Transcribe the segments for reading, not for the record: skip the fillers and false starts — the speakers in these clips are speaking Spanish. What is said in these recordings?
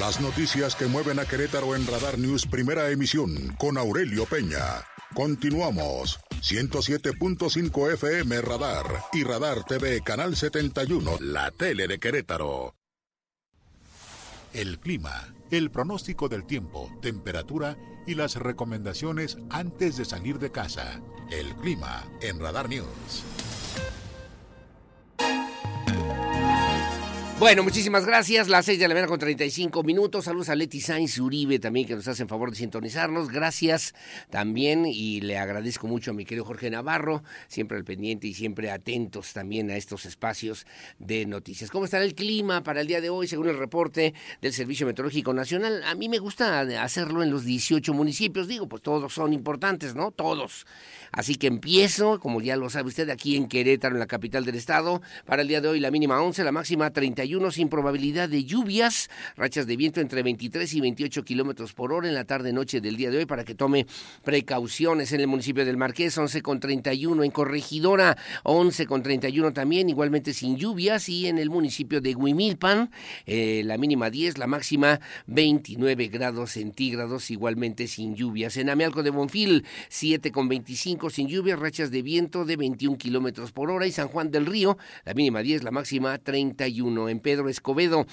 Las noticias que mueven a Querétaro en Radar News Primera Emisión con Aurelio Peña. Continuamos. 107.5 FM Radar y Radar TV Canal 71, la tele de Querétaro. El clima, el pronóstico del tiempo, temperatura y las recomendaciones antes de salir de casa. El clima en Radar News. Bueno, muchísimas gracias. Las 6 de la mañana con 35 minutos. Saludos a Leti Sainz Uribe también, que nos hacen favor de sintonizarnos. Gracias también, y le agradezco mucho a mi querido Jorge Navarro, siempre al pendiente y siempre atentos también a estos espacios de noticias. ¿Cómo estará el clima para el día de hoy? Según el reporte del Servicio Meteorológico Nacional, a mí me gusta hacerlo en los 18 municipios. Digo, pues todos son importantes, ¿no? Todos. Así que empiezo, como ya lo sabe usted, aquí en Querétaro, en la capital del estado. Para el día de hoy la mínima 11, la máxima 31, sin probabilidad de lluvias, rachas de viento entre 23 y 28 kilómetros por hora en la tarde-noche del día de hoy, para que tome precauciones. En el municipio del Marqués, 11,31, en Corregidora, 11,31 también, igualmente sin lluvias, y en el municipio de Huimilpan, la mínima 10, la máxima 29 grados centígrados, igualmente sin lluvias. En Amealco de Bonfil, 7,25, sin lluvias, rachas de viento de 21 kilómetros por hora, y San Juan del Río, la mínima 10, la máxima 31. En Pedro Escobedo,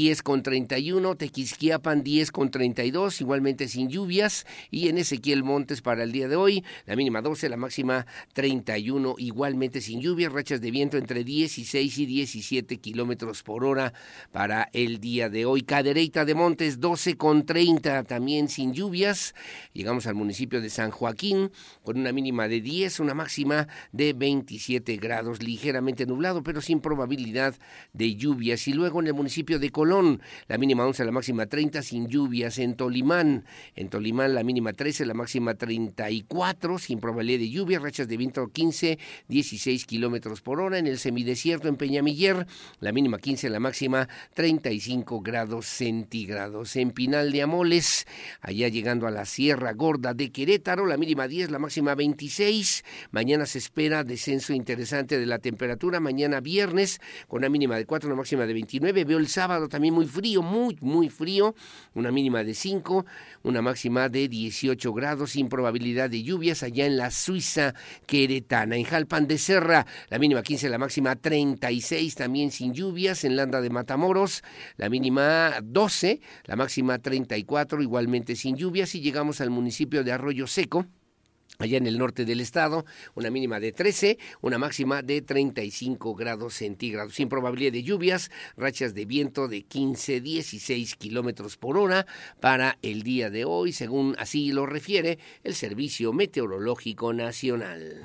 10,31, Tequisquiapan, 10,32, igualmente sin lluvias, y en Ezequiel Montes para el día de hoy, la mínima 12, la máxima 31, igualmente sin lluvias, rachas de viento entre 16 y 17 kilómetros por hora para el día de hoy. Cadereyta de Montes, 12,30, también sin lluvias. Llegamos al municipio de San Joaquín, con una mínima de 10, una máxima de 27 grados, ligeramente nublado, pero sin probabilidad de lluvias. Y luego en el municipio de Colón, la mínima 11, la máxima 30, sin lluvias. En Tolimán la mínima 13, la máxima 34, sin probabilidad de lluvia, rachas de viento 15, 16 kilómetros por hora. En el semidesierto en Peñamiller, la mínima 15, la máxima 35 grados centígrados. En Pinal de Amoles, allá llegando a la Sierra Gorda de Querétaro, la mínima 10, la máxima 26. Mañana se espera descenso interesante de la temperatura, mañana viernes, con una mínima de 4, una máxima de 29. Veo el sábado también muy frío, muy frío, una mínima de 5, una máxima de 18 grados, sin probabilidad de lluvias, allá en la Suiza queretana. En Jalpan de Serra, la mínima 15, la máxima 36, también sin lluvias. En Landa de Matamoros, la mínima 12, la máxima 34, igualmente sin lluvias. Y llegamos al municipio de Arroyo Seco, allá en el norte del estado, una mínima de 13, una máxima de 35 grados centígrados, sin probabilidad de lluvias, rachas de viento de 15, 16 kilómetros por hora para el día de hoy, según así lo refiere el Servicio Meteorológico Nacional.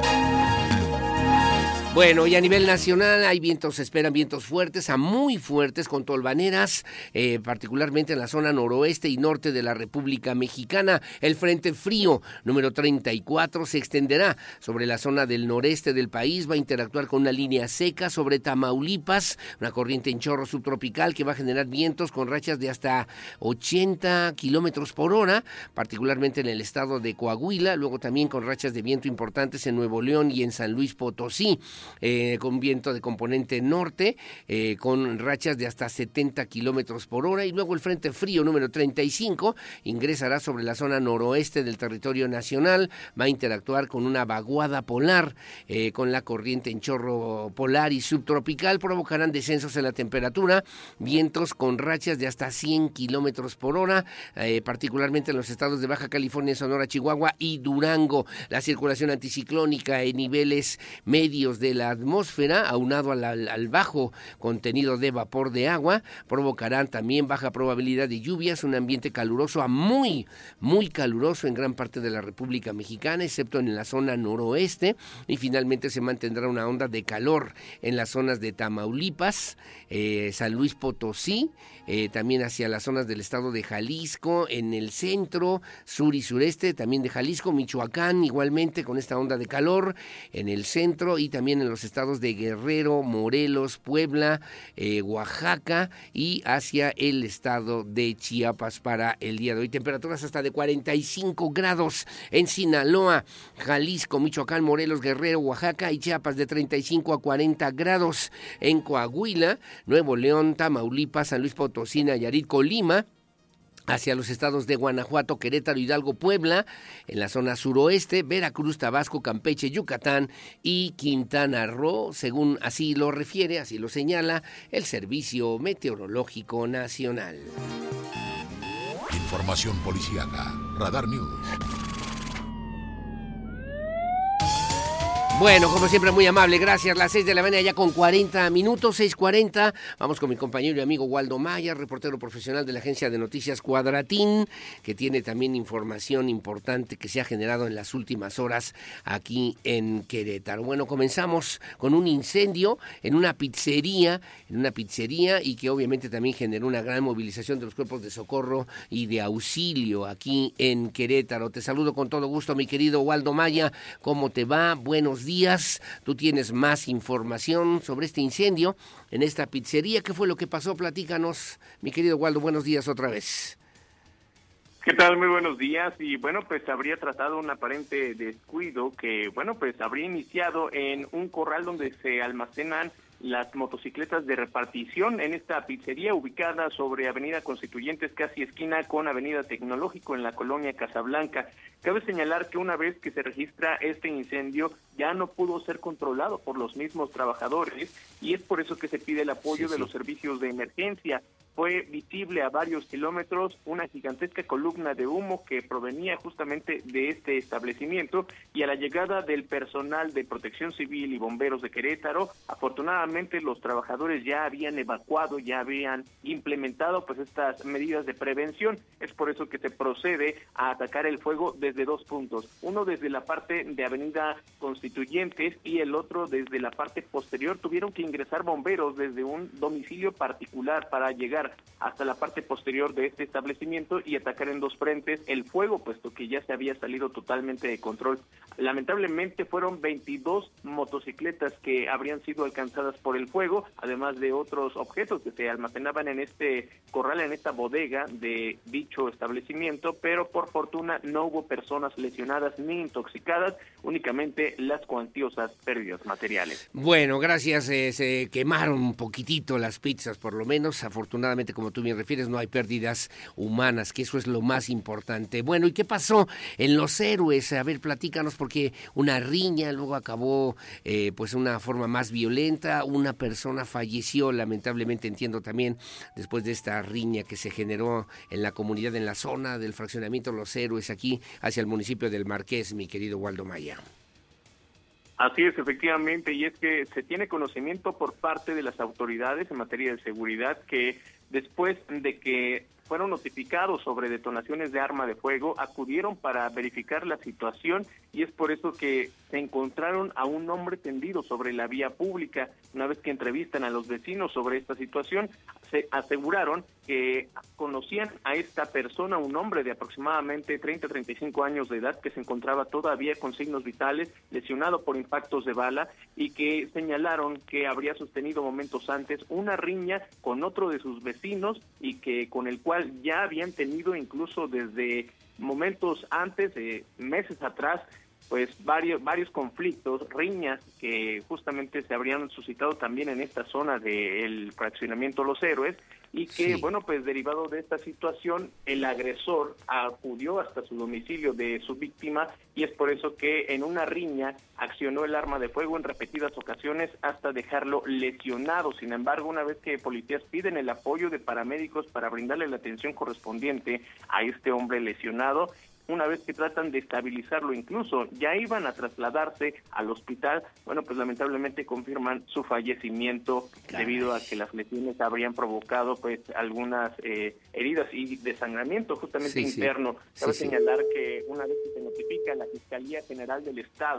Bueno, y a nivel nacional hay vientos, se esperan vientos fuertes a muy fuertes con tolvaneras, particularmente en la zona noroeste y norte de la República Mexicana. El frente frío número 34 se extenderá sobre la zona del noreste del país, va a interactuar con una línea seca sobre Tamaulipas, una corriente en chorro subtropical que va a generar vientos con rachas de hasta 80 kilómetros por hora, particularmente en el estado de Coahuila, luego también con rachas de viento importantes en Nuevo León y en San Luis Potosí. Con viento de componente norte, con rachas de hasta 70 kilómetros por hora. Y luego el frente frío número 35 ingresará sobre la zona noroeste del territorio nacional, va a interactuar con una vaguada polar, con la corriente en chorro polar y subtropical, provocarán descensos en la temperatura, vientos con rachas de hasta 100 kilómetros por hora, particularmente en los estados de Baja California, Sonora, Chihuahua y Durango. La circulación anticiclónica en niveles medios de la atmósfera, aunado al bajo contenido de vapor de agua, provocarán también baja probabilidad de lluvias, un ambiente caluroso a muy caluroso en gran parte de la República Mexicana, excepto en la zona noroeste, y finalmente se mantendrá una onda de calor en las zonas de Tamaulipas, San Luis Potosí, también hacia las zonas del estado de Jalisco, en el centro, sur y sureste también de Jalisco, Michoacán igualmente con esta onda de calor en el centro y también también en los estados de Guerrero, Morelos, Puebla, Oaxaca y hacia el estado de Chiapas para el día de hoy. Temperaturas hasta de 45 grados en Sinaloa, Jalisco, Michoacán, Morelos, Guerrero, Oaxaca y Chiapas, de 35 a 40 grados en Coahuila, Nuevo León, Tamaulipas, San Luis Potosí, Nayarit, Colima, hacia los estados de Guanajuato, Querétaro, Hidalgo, Puebla, en la zona suroeste, Veracruz, Tabasco, Campeche, Yucatán y Quintana Roo, según así lo refiere, así lo señala el Servicio Meteorológico Nacional. Información policíaca, Radar News. Bueno, como siempre, muy amable, gracias. Las 6 de la mañana ya con 40 minutos, 6:40. Vamos con mi compañero y amigo Waldo Maya, reportero profesional de la agencia de noticias Cuadratín, que tiene también información importante que se ha generado en las últimas horas aquí en Querétaro. Bueno, comenzamos con un incendio en una pizzería y que obviamente también generó una gran movilización de los cuerpos de socorro y de auxilio aquí en Querétaro. Te saludo con todo gusto, mi querido Waldo Maya. ¿Cómo te va? Buenos días. Tú tienes más información sobre este incendio en esta pizzería. ¿Qué fue lo que pasó? Platícanos, mi querido Waldo. Buenos días otra vez. ¿Qué tal? Muy buenos días. Y bueno, pues habría tratado un aparente descuido que, bueno, pues habría iniciado en un corral donde se almacenan las motocicletas de repartición en esta pizzería ubicada sobre Avenida Constituyentes, casi esquina con Avenida Tecnológico en la colonia Casablanca. Cabe señalar que una vez que se registra este incendio ya no pudo ser controlado por los mismos trabajadores y es por eso que se pide el apoyo de los servicios de emergencia. Fue visible a varios kilómetros una gigantesca columna de humo que provenía justamente de este establecimiento, y a la llegada del personal de Protección Civil y bomberos de Querétaro, afortunadamente los trabajadores ya habían evacuado, ya habían implementado pues estas medidas de prevención. Es por eso que se procede a atacar el fuego desde dos puntos, uno desde la parte de Avenida Constituyentes y el otro desde la parte posterior. Tuvieron que ingresar bomberos desde un domicilio particular para llegar hasta la parte posterior de este establecimiento y atacar en dos frentes el fuego, puesto que ya se había salido totalmente de control. Lamentablemente fueron 22 motocicletas que habrían sido alcanzadas por el fuego, además de otros objetos que se almacenaban en este corral, en esta bodega de dicho establecimiento, pero por fortuna no hubo personas lesionadas ni intoxicadas, únicamente las cuantiosas pérdidas materiales. Bueno, gracias. Se quemaron un poquitito las pizzas, por lo menos. Afortunadamente, como tú bien refieres, no hay pérdidas humanas, que eso es lo más importante. Bueno, ¿y qué pasó en Los Héroes? A ver, platícanos, porque una riña luego acabó pues una forma más violenta. Una persona falleció, lamentablemente, entiendo también, después de esta riña que se generó en la comunidad, en la zona del fraccionamiento Los Héroes, aquí hacia el municipio del Marqués, mi querido Waldo Maya. Así es, efectivamente, y es que se tiene conocimiento por parte de las autoridades en materia de seguridad que después de que fueron notificados sobre detonaciones de arma de fuego, acudieron para verificar la situación, y es por eso que se encontraron a un hombre tendido sobre la vía pública. Una vez que entrevistan a los vecinos sobre esta situación, se aseguraron que conocían a esta persona, un hombre de aproximadamente 30-35 años de edad, que se encontraba todavía con signos vitales, lesionado por impactos de bala, y que señalaron que habría sostenido momentos antes una riña con otro de sus vecinos, y que con el cual ya habían tenido incluso desde momentos antes, meses atrás, pues varios conflictos, riñas que justamente se habrían suscitado también en esta zona del fraccionamiento Los Héroes, y que, bueno, pues derivado de esta situación, el agresor acudió hasta su domicilio de su víctima, y es por eso que en una riña accionó el arma de fuego en repetidas ocasiones hasta dejarlo lesionado. Sin embargo, una vez que policías piden el apoyo de paramédicos para brindarle la atención correspondiente a este hombre lesionado, una vez que tratan de estabilizarlo, incluso ya iban a trasladarse al hospital, bueno, pues lamentablemente confirman su fallecimiento debido a que las lesiones habrían provocado pues algunas heridas y desangramiento justamente interno. Cabe señalar que una vez que se notifica a la Fiscalía General del Estado,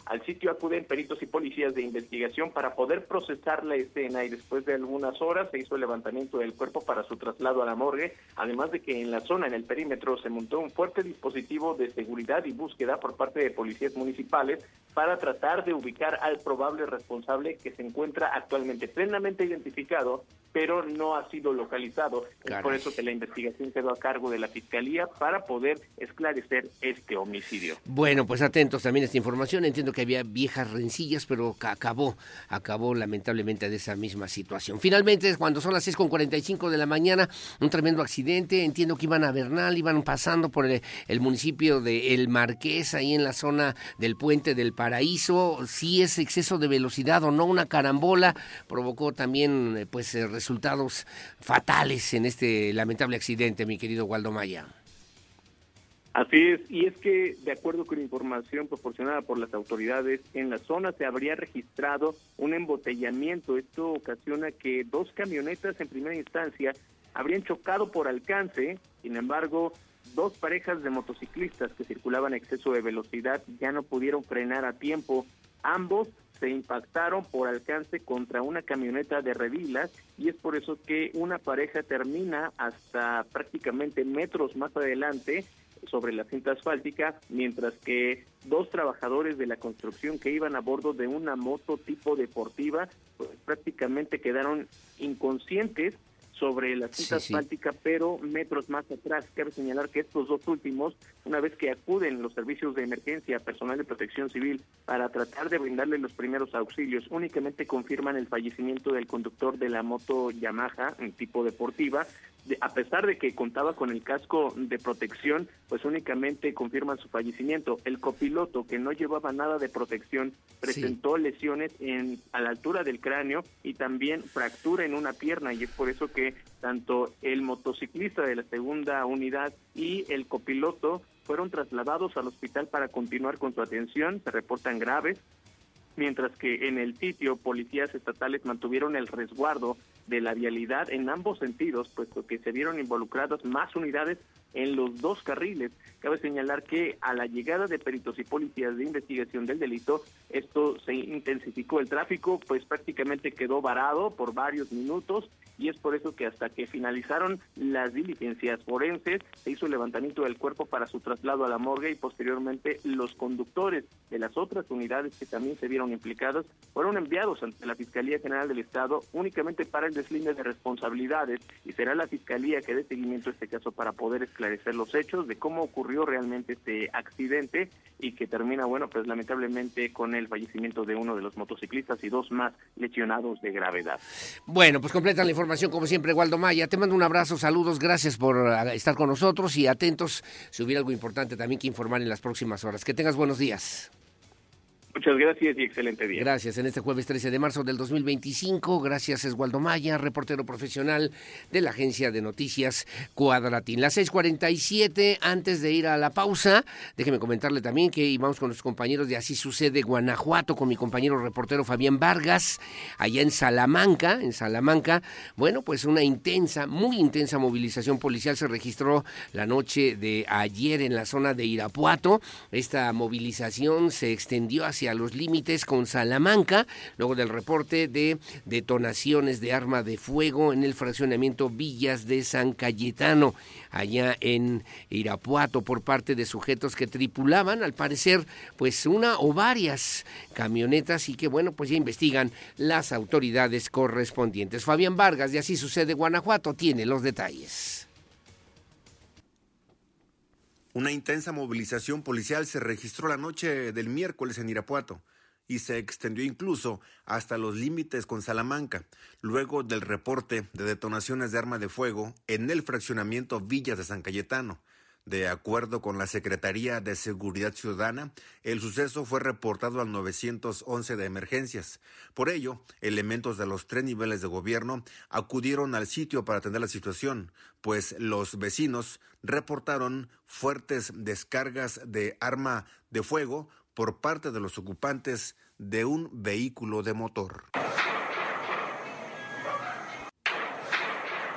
Al sitio acuden peritos y policías de investigación para poder procesar la escena y después de algunas horas se hizo el levantamiento del cuerpo para su traslado a la morgue, además de que en la zona, en el perímetro, se montó un fuerte dispositivo de seguridad y búsqueda por parte de policías municipales para tratar de ubicar al probable responsable que se encuentra actualmente plenamente identificado, pero no ha sido localizado. Es por eso que la investigación quedó a cargo de la Fiscalía para poder esclarecer este homicidio. Bueno, pues atentos también a esta información. Entiendo que había viejas rencillas, pero acabó lamentablemente de esa misma situación. Finalmente, cuando son las 6:45 de la mañana, un tremendo accidente. Entiendo que iban a Bernal, iban pasando por el municipio de El Marqués, ahí en la zona del Puente del Paraíso. Si es exceso de velocidad o no, una carambola provocó también resultados fatales en este lamentable accidente, mi querido Waldo Maya. Así es, y es que de acuerdo con información proporcionada por las autoridades, en la zona se habría registrado un embotellamiento. Esto ocasiona que 2 camionetas en primera instancia habrían chocado por alcance. Sin embargo, 2 parejas de motociclistas que circulaban a exceso de velocidad ya no pudieron frenar a tiempo. Ambos se impactaron por alcance contra una camioneta de redilas y es por eso que una pareja termina hasta prácticamente metros más adelante sobre la cinta asfáltica, mientras que 2 trabajadores de la construcción que iban a bordo de una moto tipo deportiva pues prácticamente quedaron inconscientes sobre la cinta asfáltica, pero metros más atrás. Cabe señalar que estos 2 últimos, una vez que acuden los servicios de emergencia, personal de protección civil, para tratar de brindarle los primeros auxilios, únicamente confirman el fallecimiento del conductor de la moto Yamaha en tipo deportiva. A pesar de que contaba con el casco de protección, pues únicamente confirman su fallecimiento. El copiloto, que no llevaba nada de protección, presentó lesiones a la altura del cráneo y también fractura en una pierna, y es por eso que tanto el motociclista de la segunda unidad y el copiloto fueron trasladados al hospital para continuar con su atención. Se reportan graves, mientras que en el sitio policías estatales mantuvieron el resguardo de la vialidad en ambos sentidos, puesto que se vieron involucradas más unidades en los 2 carriles. Cabe señalar que a la llegada de peritos y policías de investigación del delito, esto se intensificó. El tráfico pues prácticamente quedó varado por varios minutos y es por eso que hasta que finalizaron las diligencias forenses se hizo el levantamiento del cuerpo para su traslado a la morgue y posteriormente los conductores de las otras unidades que también se vieron implicadas fueron enviados ante la Fiscalía General del Estado únicamente para el deslinde de responsabilidades, y será la Fiscalía que dé seguimiento a este caso para poder esclarecer los hechos de cómo ocurrió realmente este accidente y que termina, pues lamentablemente con el fallecimiento de uno de los motociclistas y 2 más lesionados de gravedad. Bueno, pues completa la información como siempre, Waldo Maya. Te mando un abrazo, saludos, gracias por estar con nosotros y atentos si hubiera algo importante también que informar en las próximas horas. Que tengas buenos días. Muchas gracias y excelente día. Gracias. En este jueves 13 de marzo del 2025, gracias Esgualdo Maya, reportero profesional de la agencia de noticias Cuadratín. Las 6:47, antes de ir a la pausa, déjeme comentarle también que íbamos con los compañeros de Así Sucede Guanajuato, con mi compañero reportero Fabián Vargas, allá en Salamanca. Bueno, pues una muy intensa movilización policial se registró la noche de ayer en la zona de Irapuato. Esta movilización se extendió hacia los límites con Salamanca, luego del reporte de detonaciones de arma de fuego en el fraccionamiento Villas de San Cayetano, allá en Irapuato, por parte de sujetos que tripulaban, al parecer, pues una o varias camionetas y que, pues ya investigan las autoridades correspondientes. Fabián Vargas, de Así Sucede Guanajuato, tiene los detalles. Una intensa movilización policial se registró la noche del miércoles en Irapuato y se extendió incluso hasta los límites con Salamanca, luego del reporte de detonaciones de arma de fuego en el fraccionamiento Villas de San Cayetano. De acuerdo con la Secretaría de Seguridad Ciudadana, el suceso fue reportado al 911 de emergencias. Por ello, elementos de los 3 niveles de gobierno acudieron al sitio para atender la situación, pues los vecinos reportaron fuertes descargas de arma de fuego por parte de los ocupantes de un vehículo de motor.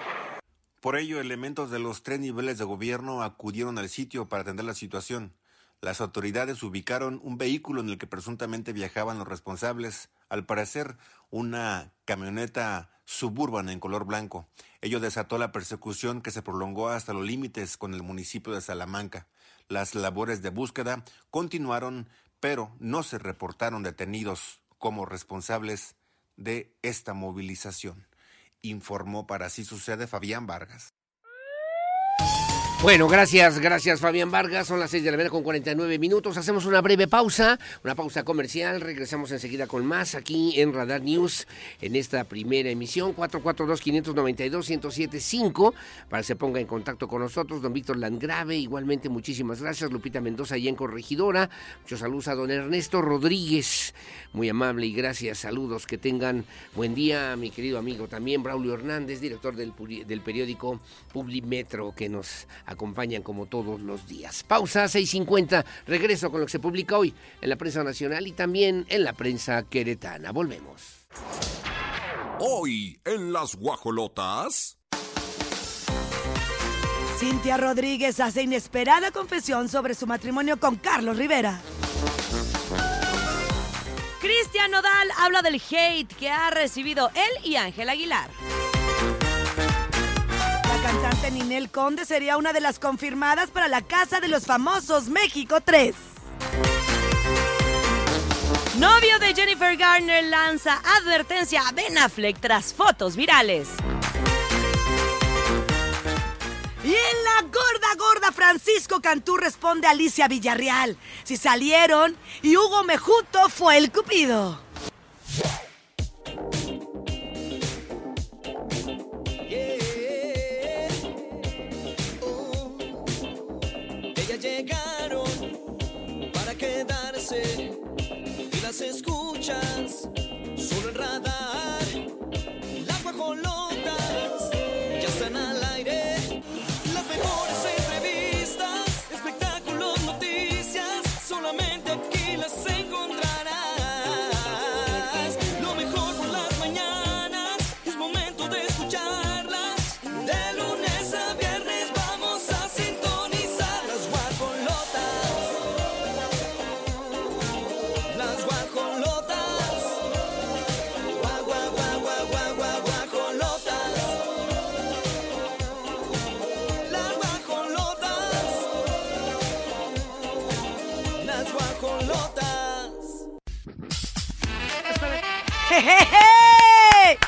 Por ello, elementos de los 3 niveles de gobierno acudieron al sitio para atender la situación. Las autoridades ubicaron un vehículo en el que presuntamente viajaban los responsables, al parecer una camioneta Suburban en color blanco. Ello desató la persecución que se prolongó hasta los límites con el municipio de Salamanca. Las labores de búsqueda continuaron, pero no se reportaron detenidos como responsables de esta movilización, informó para Así Sucede Fabián Vargas. Bueno, gracias Fabián Vargas, son las 6:49 a.m. Hacemos una breve pausa, una pausa comercial, regresamos enseguida con más aquí en Radar News, en esta primera emisión, 442-592-1075, para que se ponga en contacto con nosotros, don Víctor Landgrave, igualmente muchísimas gracias, Lupita Mendoza allá en Corregidora, muchos saludos a don Ernesto Rodríguez, muy amable y gracias, saludos, que tengan buen día, mi querido amigo también, Braulio Hernández, director del periódico Publimetro, que nos acompañan como todos los días. Pausa, 6:50. Regreso con lo que se publica hoy en la prensa nacional y también en la prensa queretana. Volvemos. Hoy en Las Guajolotas. Cintia Rodríguez hace inesperada confesión sobre su matrimonio con Carlos Rivera. Cristian Nodal habla del hate que ha recibido él y Ángel Aguilar. La cantante Ninel Conde sería una de las confirmadas para la Casa de los Famosos México 3. Novio de Jennifer Garner lanza advertencia a Ben Affleck tras fotos virales. Y en la gorda, Francisco Cantú responde a Alicia Villarreal. Si salieron y Hugo Mejuto fue el cupido. Llegaron para quedarse y las escuchas solo en Radar. Las guajolotas ya están al aire. Las mejores entrevistas, espectáculos, noticias, solamente aquí las encontrarás. Lo mejor por las mañanas, es momento de escucharlas. De lunes a viernes vamos a sintonizar las guajolotas. Las guajolotas. Guajolotas. Las guajolotas. Las guajolotas. ¡Jejeje!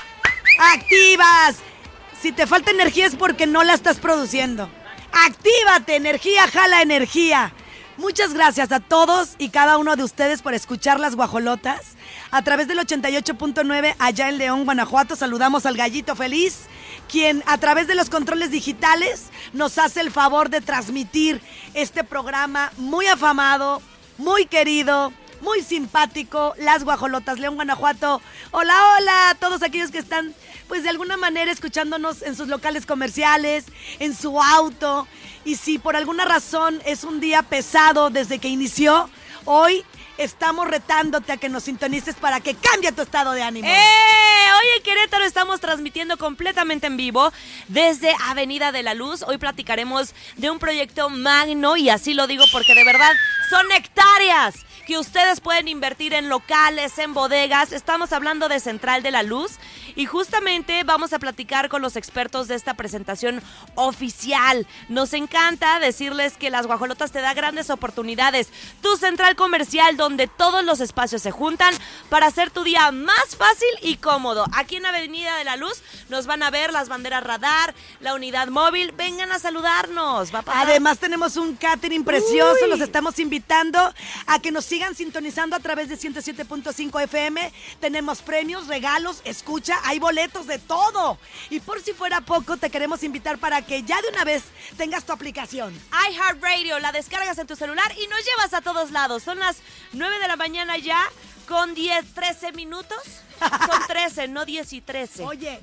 ¡Activas! Si te falta energía es porque no la estás produciendo. ¡Actívate! Energía jala energía. Muchas gracias a todos y cada uno de ustedes por escuchar Las Guajolotas. A través del 88.9 allá en León, Guanajuato, saludamos al Gallito Feliz, quien a través de los controles digitales nos hace el favor de transmitir este programa muy afamado, muy querido, muy simpático, Las Guajolotas, León, Guanajuato. Hola, hola a todos aquellos que están, pues de alguna manera escuchándonos en sus locales comerciales, en su auto. Y si por alguna razón es un día pesado desde que inició, hoy estamos retándote a que nos sintonices para que cambie tu estado de ánimo. Hoy en Querétaro estamos transmitiendo completamente en vivo desde Avenida de la Luz. Hoy platicaremos de un proyecto magno y así lo digo porque de verdad son hectáreas que ustedes pueden invertir en locales, en bodegas. Estamos hablando de Central de la Luz y justamente vamos a platicar con los expertos de esta presentación oficial. Nos encanta decirles que Las Guajolotas te da grandes oportunidades. Tu central comercial donde todos los espacios se juntan para hacer tu día más fácil y cómodo. Aquí en Avenida de la Luz nos van a ver las banderas radar, la unidad móvil. Vengan a saludarnos. Va a pasar. Además tenemos un catering precioso. Los estamos invitando a que nos sigan sintonizando a través de 107.5 FM. Tenemos premios, regalos, escucha, hay boletos de todo. Y por si fuera poco, te queremos invitar para que ya de una vez tengas tu aplicación. iHeartRadio, la descargas en tu celular y nos llevas a todos lados. Son las 9 de la mañana ya, con 13 minutos. Son 13, no 10 y 13. Oye,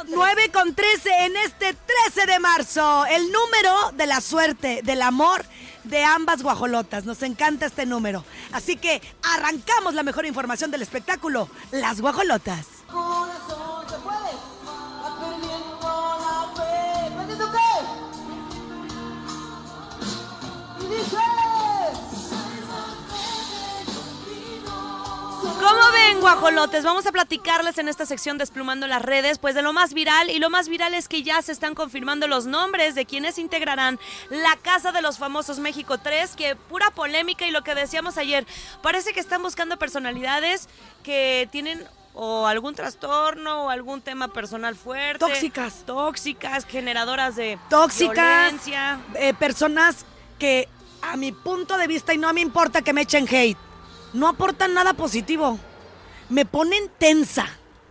9 con 13 en este 13 de marzo. El número de la suerte, del amor de ambas guajolotas. Nos encanta este número. Así que arrancamos la mejor información del espectáculo, Las Guajolotas. Corazón, se puede. Vas perdiendo la fe. ¿Perdiendo qué? Y dices. guajolotes, vamos a platicarles en esta sección Desplumando las Redes, pues de lo más viral, y lo más viral es que ya se están confirmando los nombres de quienes integrarán la Casa de los Famosos México 3, que pura polémica, y lo que decíamos ayer, parece que están buscando personalidades que tienen o algún trastorno o algún tema personal fuerte. Tóxicas, generadoras de violencia. Personas que a mi punto de vista, y no me importa que me echen hate, no aportan nada positivo. Me ponen tensa.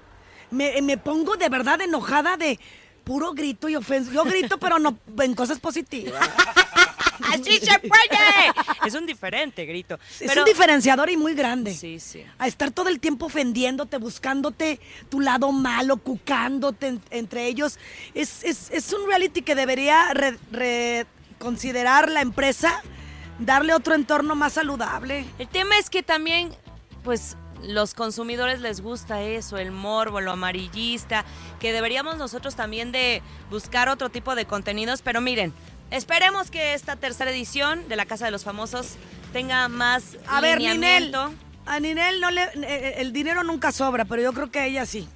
Me pongo de verdad enojada de puro grito y ofensa. Yo grito, pero no en cosas positivas. ¡Así se puede! Es un diferente grito. Es un diferenciador y muy grande. Sí, sí. A estar todo el tiempo ofendiéndote, buscándote tu lado malo, cucándote entre ellos. Es un reality que debería reconsiderar la empresa, darle otro entorno más saludable. El tema es que también, pues, los consumidores les gusta eso, el morbo, lo amarillista, que deberíamos nosotros también de buscar otro tipo de contenidos, pero miren, esperemos que esta tercera edición de la Casa de los Famosos tenga más lineamiento. A Ninel no el dinero nunca sobra, pero yo creo que a ella sí.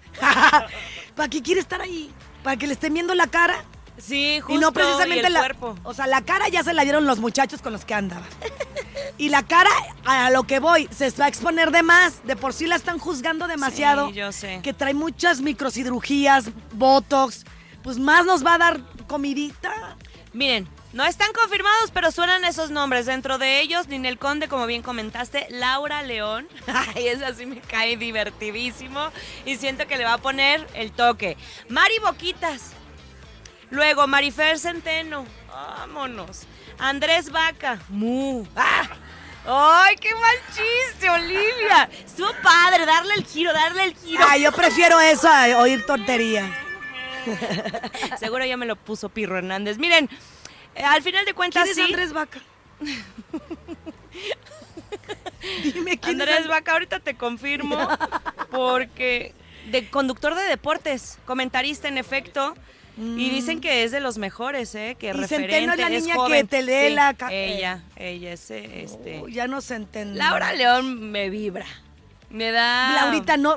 ¿Para qué quiere estar ahí? ¿Para que le estén viendo la cara? Sí, justo, y no precisamente y el cuerpo. O sea, la cara ya se la dieron los muchachos con los que andaba. Y la cara, a lo que voy, se va a exponer de más. De por sí la están juzgando demasiado. Sí, yo sé. Que trae muchas microcirugías, botox. Pues más nos va a dar comidita. Miren, no están confirmados, pero suenan esos nombres. Dentro de ellos, Ninel Conde, como bien comentaste, Laura León. Ay, esa sí me cae divertidísimo. Y siento que le va a poner el toque. Mari Boquitas. Luego, Marifer Centeno. Vámonos. Andrés Vaca. ¡Mu! ¡Ah! ¡Ay, qué mal chiste, Olivia! Estuvo padre, darle el giro. Ay, yo prefiero eso a oír tonterías. Seguro ya me lo puso Pirro Hernández. Miren, al final de cuentas, ¿quién es Andrés Vaca? Dime quién Andrés es Vaca, ahorita te confirmo, porque conductor de deportes, comentarista en efecto, y dicen que es de los mejores, que y referente, Centeno es la niña joven. que te lee sí, la... Ella es ya no se entiende. Laura León me vibra, me da... Laurita, no...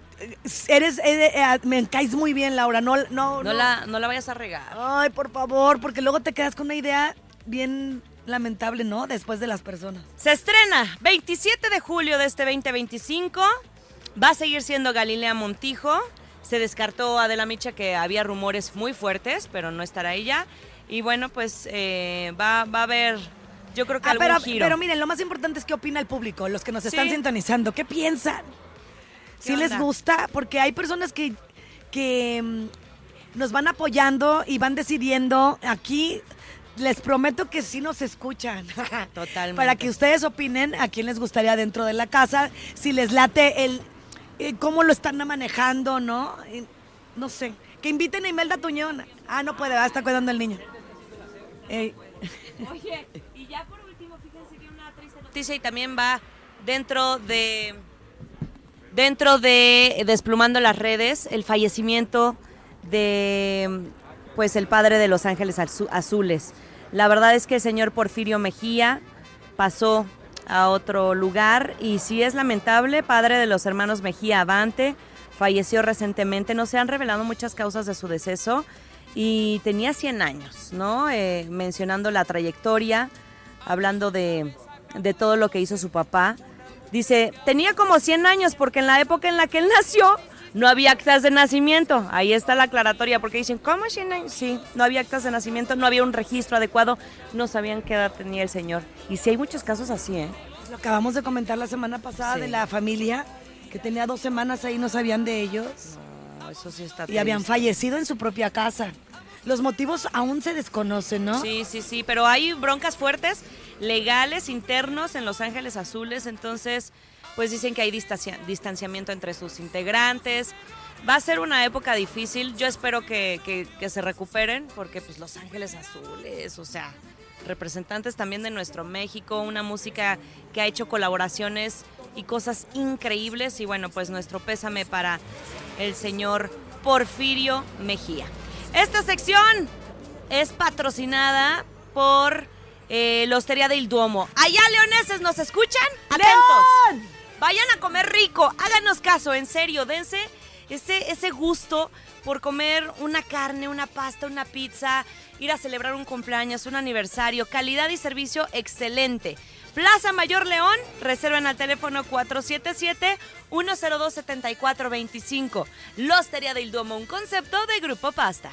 me caes muy bien, Laura. No la vayas a regar. Ay, por favor, porque luego te quedas con una idea bien lamentable, ¿no? Después de las personas. Se estrena 27 de julio de este 2025. Va a seguir siendo Galilea Montijo. Se descartó Adela Micha, que había rumores muy fuertes, pero no estará ella. Y bueno, pues va a haber, yo creo que algún giro. Pero miren, lo más importante es qué opina el público, los que nos están sintonizando. ¿Qué piensan? ¿Sí les gusta? Porque hay personas que nos van apoyando y van decidiendo. Aquí les prometo que sí nos escuchan. Totalmente. Para que ustedes opinen a quién les gustaría dentro de la casa, si les late cómo lo están manejando, ¿no? No sé. Que inviten a Imelda Tuñón. No puede, está cuidando al niño. Oye, y ya por último, fíjense que una triste noticia y también va dentro de Desplumando las Redes, el fallecimiento de, pues, el padre de Los Ángeles Azules. La verdad es que el señor Porfirio Mejía pasó a otro lugar y sí es lamentable, padre de los hermanos Mejía Avante, falleció recientemente. No se han revelado muchas causas de su deceso y tenía 100 años, ¿no? Mencionando la trayectoria, hablando de todo lo que hizo su papá. Dice, tenía como 100 años porque en la época en la que él nació no había actas de nacimiento. Ahí está la aclaratoria, porque dicen, ¿cómo 100 años? Sí, no había actas de nacimiento, no había un registro adecuado, no sabían qué edad tenía el señor. Y sí hay muchos casos así, Lo acabamos de comentar la semana pasada de la familia que tenía 2 semanas ahí, no sabían de ellos. No, eso sí está triste. Y habían fallecido en su propia casa. Los motivos aún se desconocen, ¿no? Sí, pero hay broncas fuertes, legales, internos en Los Ángeles Azules, entonces, pues dicen que hay distanciamiento entre sus integrantes. Va a ser una época difícil, yo espero que se recuperen, porque pues Los Ángeles Azules, o sea, representantes también de nuestro México, una música que ha hecho colaboraciones y cosas increíbles, y bueno, pues nuestro pésame para el señor Porfirio Mejía. Esta sección es patrocinada por la Hostería del Duomo. Allá, leoneses, ¿nos escuchan? Atentos. ¡León! Vayan a comer rico, háganos caso, en serio, dense ese gusto por comer una carne, una pasta, una pizza, ir a celebrar un cumpleaños, un aniversario, calidad y servicio excelente. Plaza Mayor León, reserven al teléfono 477-102-7425. La Hostería del Duomo, un concepto de Grupo Pasta.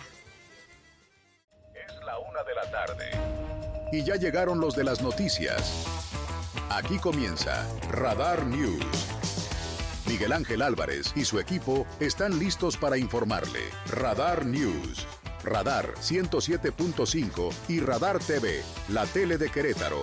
Es la 1 de la tarde. Y ya llegaron los de las noticias. Aquí comienza Radar News. Miguel Ángel Álvarez y su equipo están listos para informarle. Radar News. Radar 107.5 y Radar TV, la tele de Querétaro.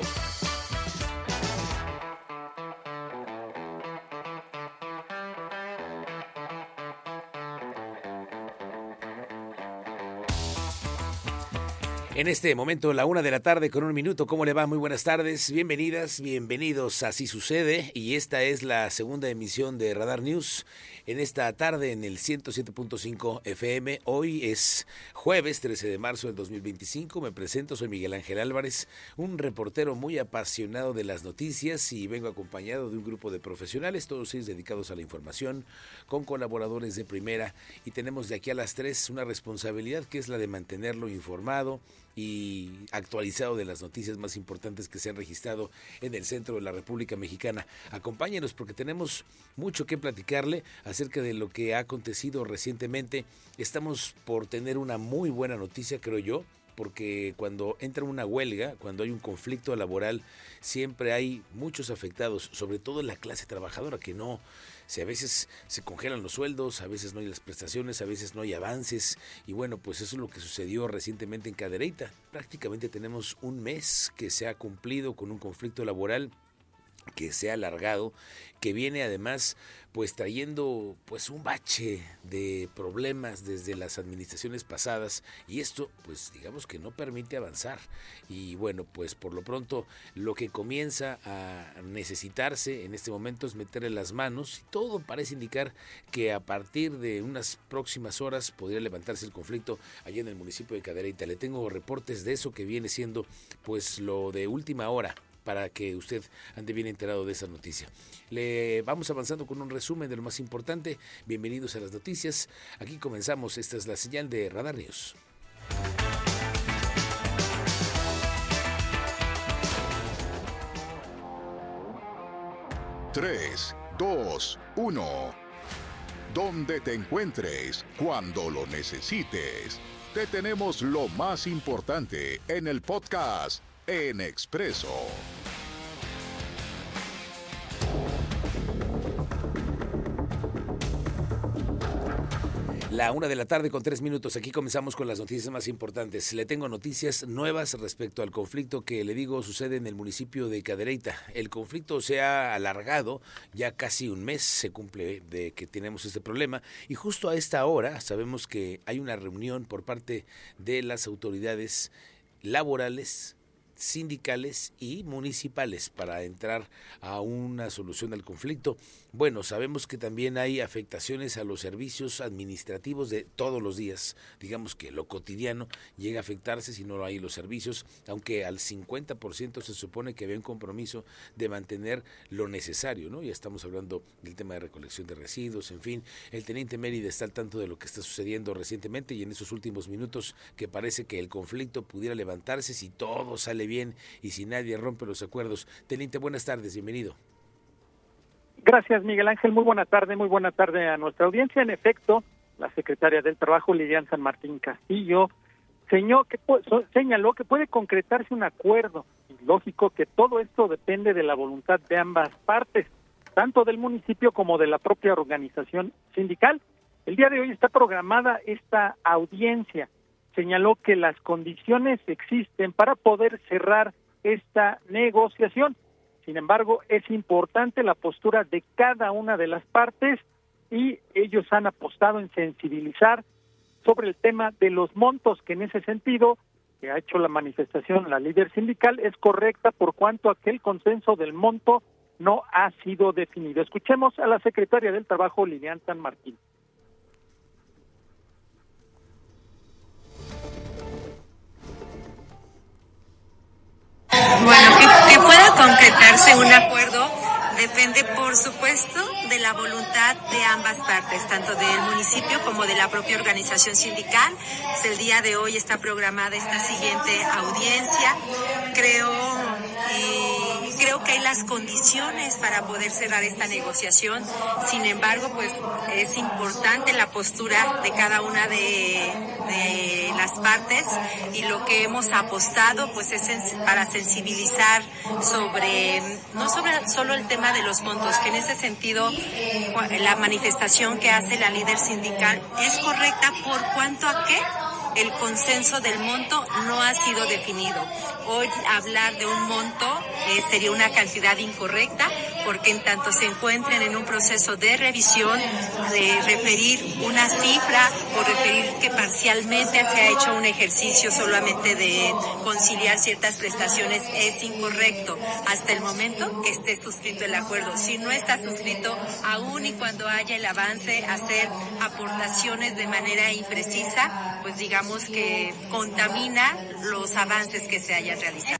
En este momento, la 1 de la tarde con 1 minuto. ¿Cómo le va? Muy buenas tardes. Bienvenidas, bienvenidos a Así Sucede. Y esta es la segunda emisión de Radar News. En esta tarde en el 107.5 FM. Hoy es jueves 13 de marzo del 2025. Me presento, soy Miguel Ángel Álvarez, un reportero muy apasionado de las noticias y vengo acompañado de un grupo de profesionales, todos ellos dedicados a la información, con colaboradores de primera. Y tenemos de aquí a las 3 una responsabilidad que es la de mantenerlo informado y actualizado de las noticias más importantes que se han registrado en el centro de la República Mexicana. Acompáñenos porque tenemos mucho que platicarle acerca de lo que ha acontecido recientemente. Estamos por tener una muy buena noticia, creo yo, porque cuando entra una huelga, cuando hay un conflicto laboral, siempre hay muchos afectados, sobre todo la clase trabajadora, que no, a veces se congelan los sueldos, a veces no hay las prestaciones, a veces no hay avances, y bueno, pues eso es lo que sucedió recientemente en Cadereyta. Prácticamente tenemos un mes que se ha cumplido con un conflicto laboral que se ha alargado, que viene además pues trayendo pues un bache de problemas desde las administraciones pasadas, y esto pues digamos que no permite avanzar. Y bueno, pues por lo pronto lo que comienza a necesitarse en este momento es meterle las manos, y todo parece indicar que a partir de unas próximas horas podría levantarse el conflicto allá en el municipio de Cadereyta. Le tengo reportes de eso que viene siendo pues lo de última hora, para que usted ande bien enterado de esa noticia. Le vamos avanzando con un resumen de lo más importante. Bienvenidos a las noticias. Aquí comenzamos. Esta es la señal de Radar News. Tres, dos, uno. Donde te encuentres, cuando lo necesites. Te tenemos lo más importante en el podcast en Expreso. La 1 de la tarde con 3 minutos. Aquí comenzamos con las noticias más importantes. Le tengo noticias nuevas respecto al conflicto que le digo sucede en el municipio de Cadereyta. El conflicto se ha alargado, ya casi un mes se cumple de que tenemos este problema, y justo a esta hora sabemos que hay una reunión por parte de las autoridades laborales, sindicales y municipales para entrar a una solución al conflicto. Bueno, sabemos que también hay afectaciones a los servicios administrativos de todos los días. Digamos que lo cotidiano llega a afectarse si no hay los servicios, aunque al 50% se supone que había un compromiso de mantener lo necesario, ¿no? Ya estamos hablando del tema de recolección de residuos, en fin. El teniente Mérida está al tanto de lo que está sucediendo recientemente y en esos últimos minutos, que parece que el conflicto pudiera levantarse si todo sale bien y si nadie rompe los acuerdos. Teniente, buenas tardes, bienvenido. Gracias, Miguel Ángel. Muy buena tarde a nuestra audiencia. En efecto, la secretaria del Trabajo, Lilian San Martín Castillo, señaló que puede concretarse un acuerdo. Es lógico que todo esto depende de la voluntad de ambas partes, tanto del municipio como de la propia organización sindical. El día de hoy está programada esta audiencia. Señaló que las condiciones existen para poder cerrar esta negociación. Sin embargo, es importante la postura de cada una de las partes y ellos han apostado en sensibilizar sobre el tema de los montos, que en ese sentido, que ha hecho la manifestación la líder sindical, es correcta por cuanto a que el consenso del monto no ha sido definido. Escuchemos a la secretaria del Trabajo, Lilian San Martín. Bueno, que pueda concretarse un acuerdo Depende, por supuesto, de la voluntad de ambas partes, tanto del municipio como de la propia organización sindical. Pues el día de hoy está programada esta siguiente audiencia. Creo que hay las condiciones para poder cerrar esta negociación. Sin embargo, pues es importante la postura de cada una de las partes, y lo que hemos apostado pues es para sensibilizar no sobre solo el tema de los montos, que en ese sentido la manifestación que hace la líder sindical es correcta por cuanto a que el consenso del monto no ha sido definido. Hoy hablar de un monto sería una cantidad incorrecta, porque en tanto se encuentren en un proceso de revisión, de referir una cifra o referir que parcialmente se ha hecho un ejercicio solamente de conciliar ciertas prestaciones es incorrecto hasta el momento que esté suscrito el acuerdo. Si no está suscrito, aún y cuando haya el avance, hacer aportaciones de manera imprecisa, pues digamos que contamina los avances que se hayan realizado.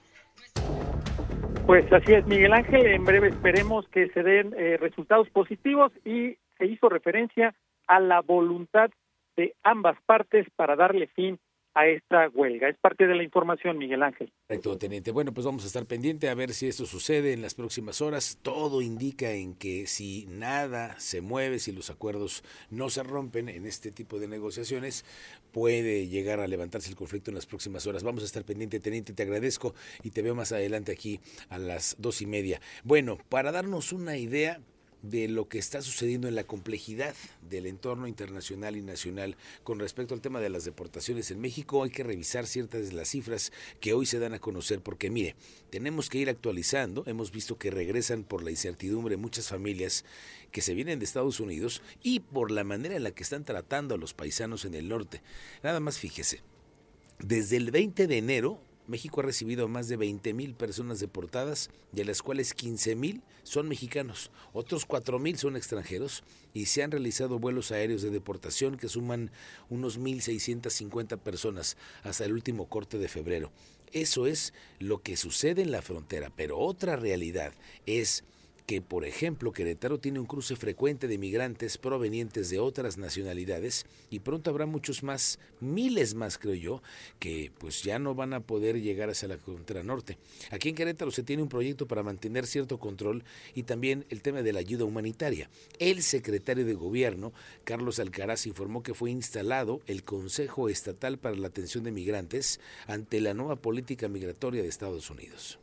Pues así es, Miguel Ángel, en breve esperemos que se den resultados positivos, y se hizo referencia a la voluntad de ambas partes para darle fin a esta huelga. Es parte de la información, Miguel Ángel. Correcto, teniente. Bueno, pues vamos a estar pendiente a ver si esto sucede en las próximas horas. Todo indica en que si nada se mueve, si los acuerdos no se rompen en este tipo de negociaciones, puede llegar a levantarse el conflicto en las próximas horas. Vamos a estar pendiente, teniente, te agradezco y te veo más adelante aquí a las 2:30. Bueno, para darnos una idea de lo que está sucediendo en la complejidad del entorno internacional y nacional con respecto al tema de las deportaciones en México, hay que revisar ciertas de las cifras que hoy se dan a conocer, porque mire, tenemos que ir actualizando. Hemos visto que regresan por la incertidumbre muchas familias que se vienen de Estados Unidos y por la manera en la que están tratando a los paisanos en el norte. Nada más fíjese, desde el 20 de enero México ha recibido a más de 20,000 personas deportadas, de las cuales 15,000 son mexicanos, otros 4,000 son extranjeros, y se han realizado vuelos aéreos de deportación que suman unos 1,650 personas hasta el último corte de febrero. Eso es lo que sucede en la frontera, pero otra realidad es que, por ejemplo, Querétaro tiene un cruce frecuente de migrantes provenientes de otras nacionalidades, y pronto habrá muchos más, miles más creo yo, que pues ya no van a poder llegar hacia la frontera norte. Aquí en Querétaro se tiene un proyecto para mantener cierto control, y también el tema de la ayuda humanitaria. El secretario de Gobierno, Carlos Alcaraz, informó que fue instalado el Consejo Estatal para la Atención de Migrantes ante la nueva política migratoria de Estados Unidos.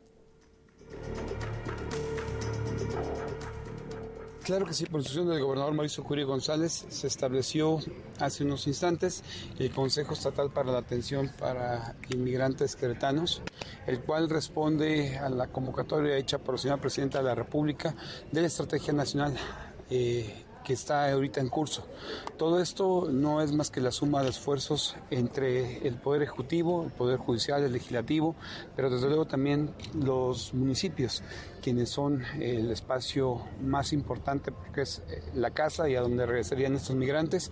Claro que sí, por instrucción del gobernador Mauricio Curi González se estableció hace unos instantes el Consejo Estatal para la Atención para Inmigrantes Queretanos, el cual responde a la convocatoria hecha por la señora Presidenta de la República de la Estrategia Nacional que está ahorita en curso. Todo esto no es más que la suma de esfuerzos entre el Poder Ejecutivo, el Poder Judicial, el Legislativo, pero desde luego también los municipios, quienes son el espacio más importante porque es la casa y a donde regresarían estos migrantes.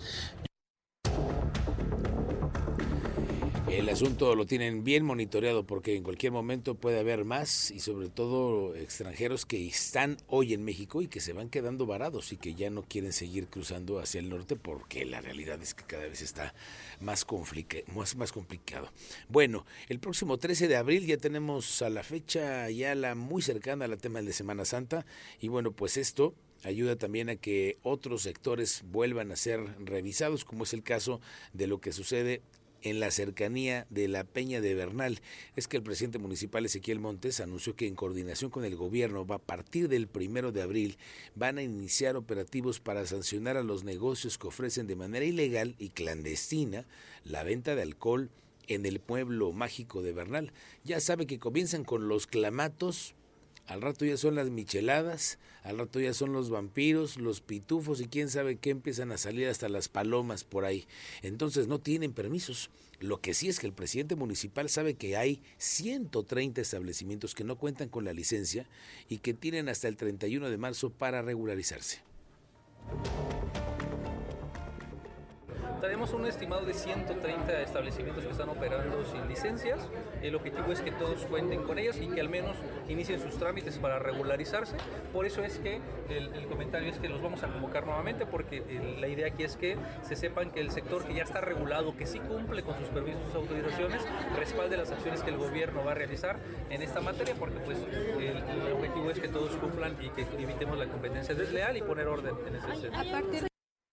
El asunto lo tienen bien monitoreado, porque en cualquier momento puede haber más, y sobre todo extranjeros que están hoy en México y que se van quedando varados y que ya no quieren seguir cruzando hacia el norte, porque la realidad es que cada vez está más complicado. Bueno, el próximo 13 de abril ya tenemos a la fecha ya muy cercana al tema de Semana Santa, y bueno, pues esto ayuda también a que otros sectores vuelvan a ser revisados, como es el caso de lo que sucede en la cercanía de la Peña de Bernal. Es que el presidente municipal Ezequiel Montes anunció que en coordinación con el gobierno, a partir del 1 de abril, van a iniciar operativos para sancionar a los negocios que ofrecen de manera ilegal y clandestina la venta de alcohol en el pueblo mágico de Bernal. Ya sabe que comienzan con los clamatos, al rato ya son las micheladas, al rato ya son los vampiros, los pitufos y quién sabe qué, empiezan a salir hasta las palomas por ahí. Entonces no tienen permisos. Lo que sí es que el presidente municipal sabe que hay 130 establecimientos que no cuentan con la licencia y que tienen hasta el 31 de marzo para regularizarse. Tenemos un estimado de 130 establecimientos que están operando sin licencias. El objetivo es que todos cuenten con ellas y que al menos inicien sus trámites para regularizarse. Por eso es que el comentario es que los vamos a convocar nuevamente, porque la idea aquí es que se sepan que el sector que ya está regulado, que sí cumple con sus permisos y sus autorizaciones, respalde las acciones que el gobierno va a realizar en esta materia, porque pues el objetivo es que todos cumplan y que evitemos la competencia desleal y poner orden en ese sentido.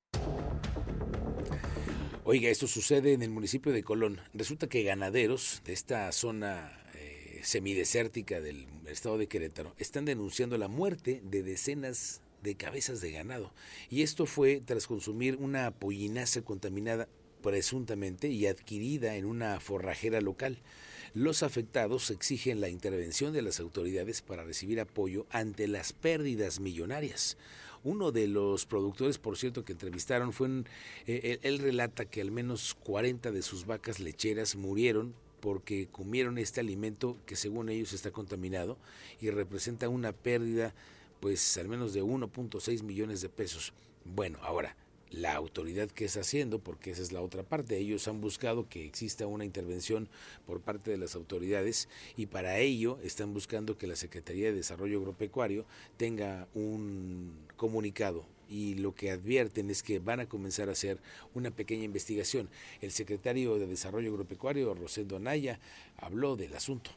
Oiga, esto sucede en el municipio de Colón. Resulta que ganaderos de esta zona semidesértica del estado de Querétaro están denunciando la muerte de decenas de cabezas de ganado. Y esto fue tras consumir una pollinaza contaminada presuntamente y adquirida en una forrajera local. Los afectados exigen la intervención de las autoridades para recibir apoyo ante las pérdidas millonarias. Uno de los productores, por cierto, que entrevistaron, él relata que al menos 40 de sus vacas lecheras murieron porque comieron este alimento que según ellos está contaminado y representa una pérdida pues al menos de 1.6 millones de pesos. Bueno, ahora, la autoridad, ¿qué está haciendo? Porque esa es la otra parte. Ellos han buscado que exista una intervención por parte de las autoridades y para ello están buscando que la Secretaría de Desarrollo Agropecuario tenga un comunicado, y lo que advierten es que van a comenzar a hacer una pequeña investigación. El secretario de Desarrollo Agropecuario, Rosendo Anaya, habló del asunto.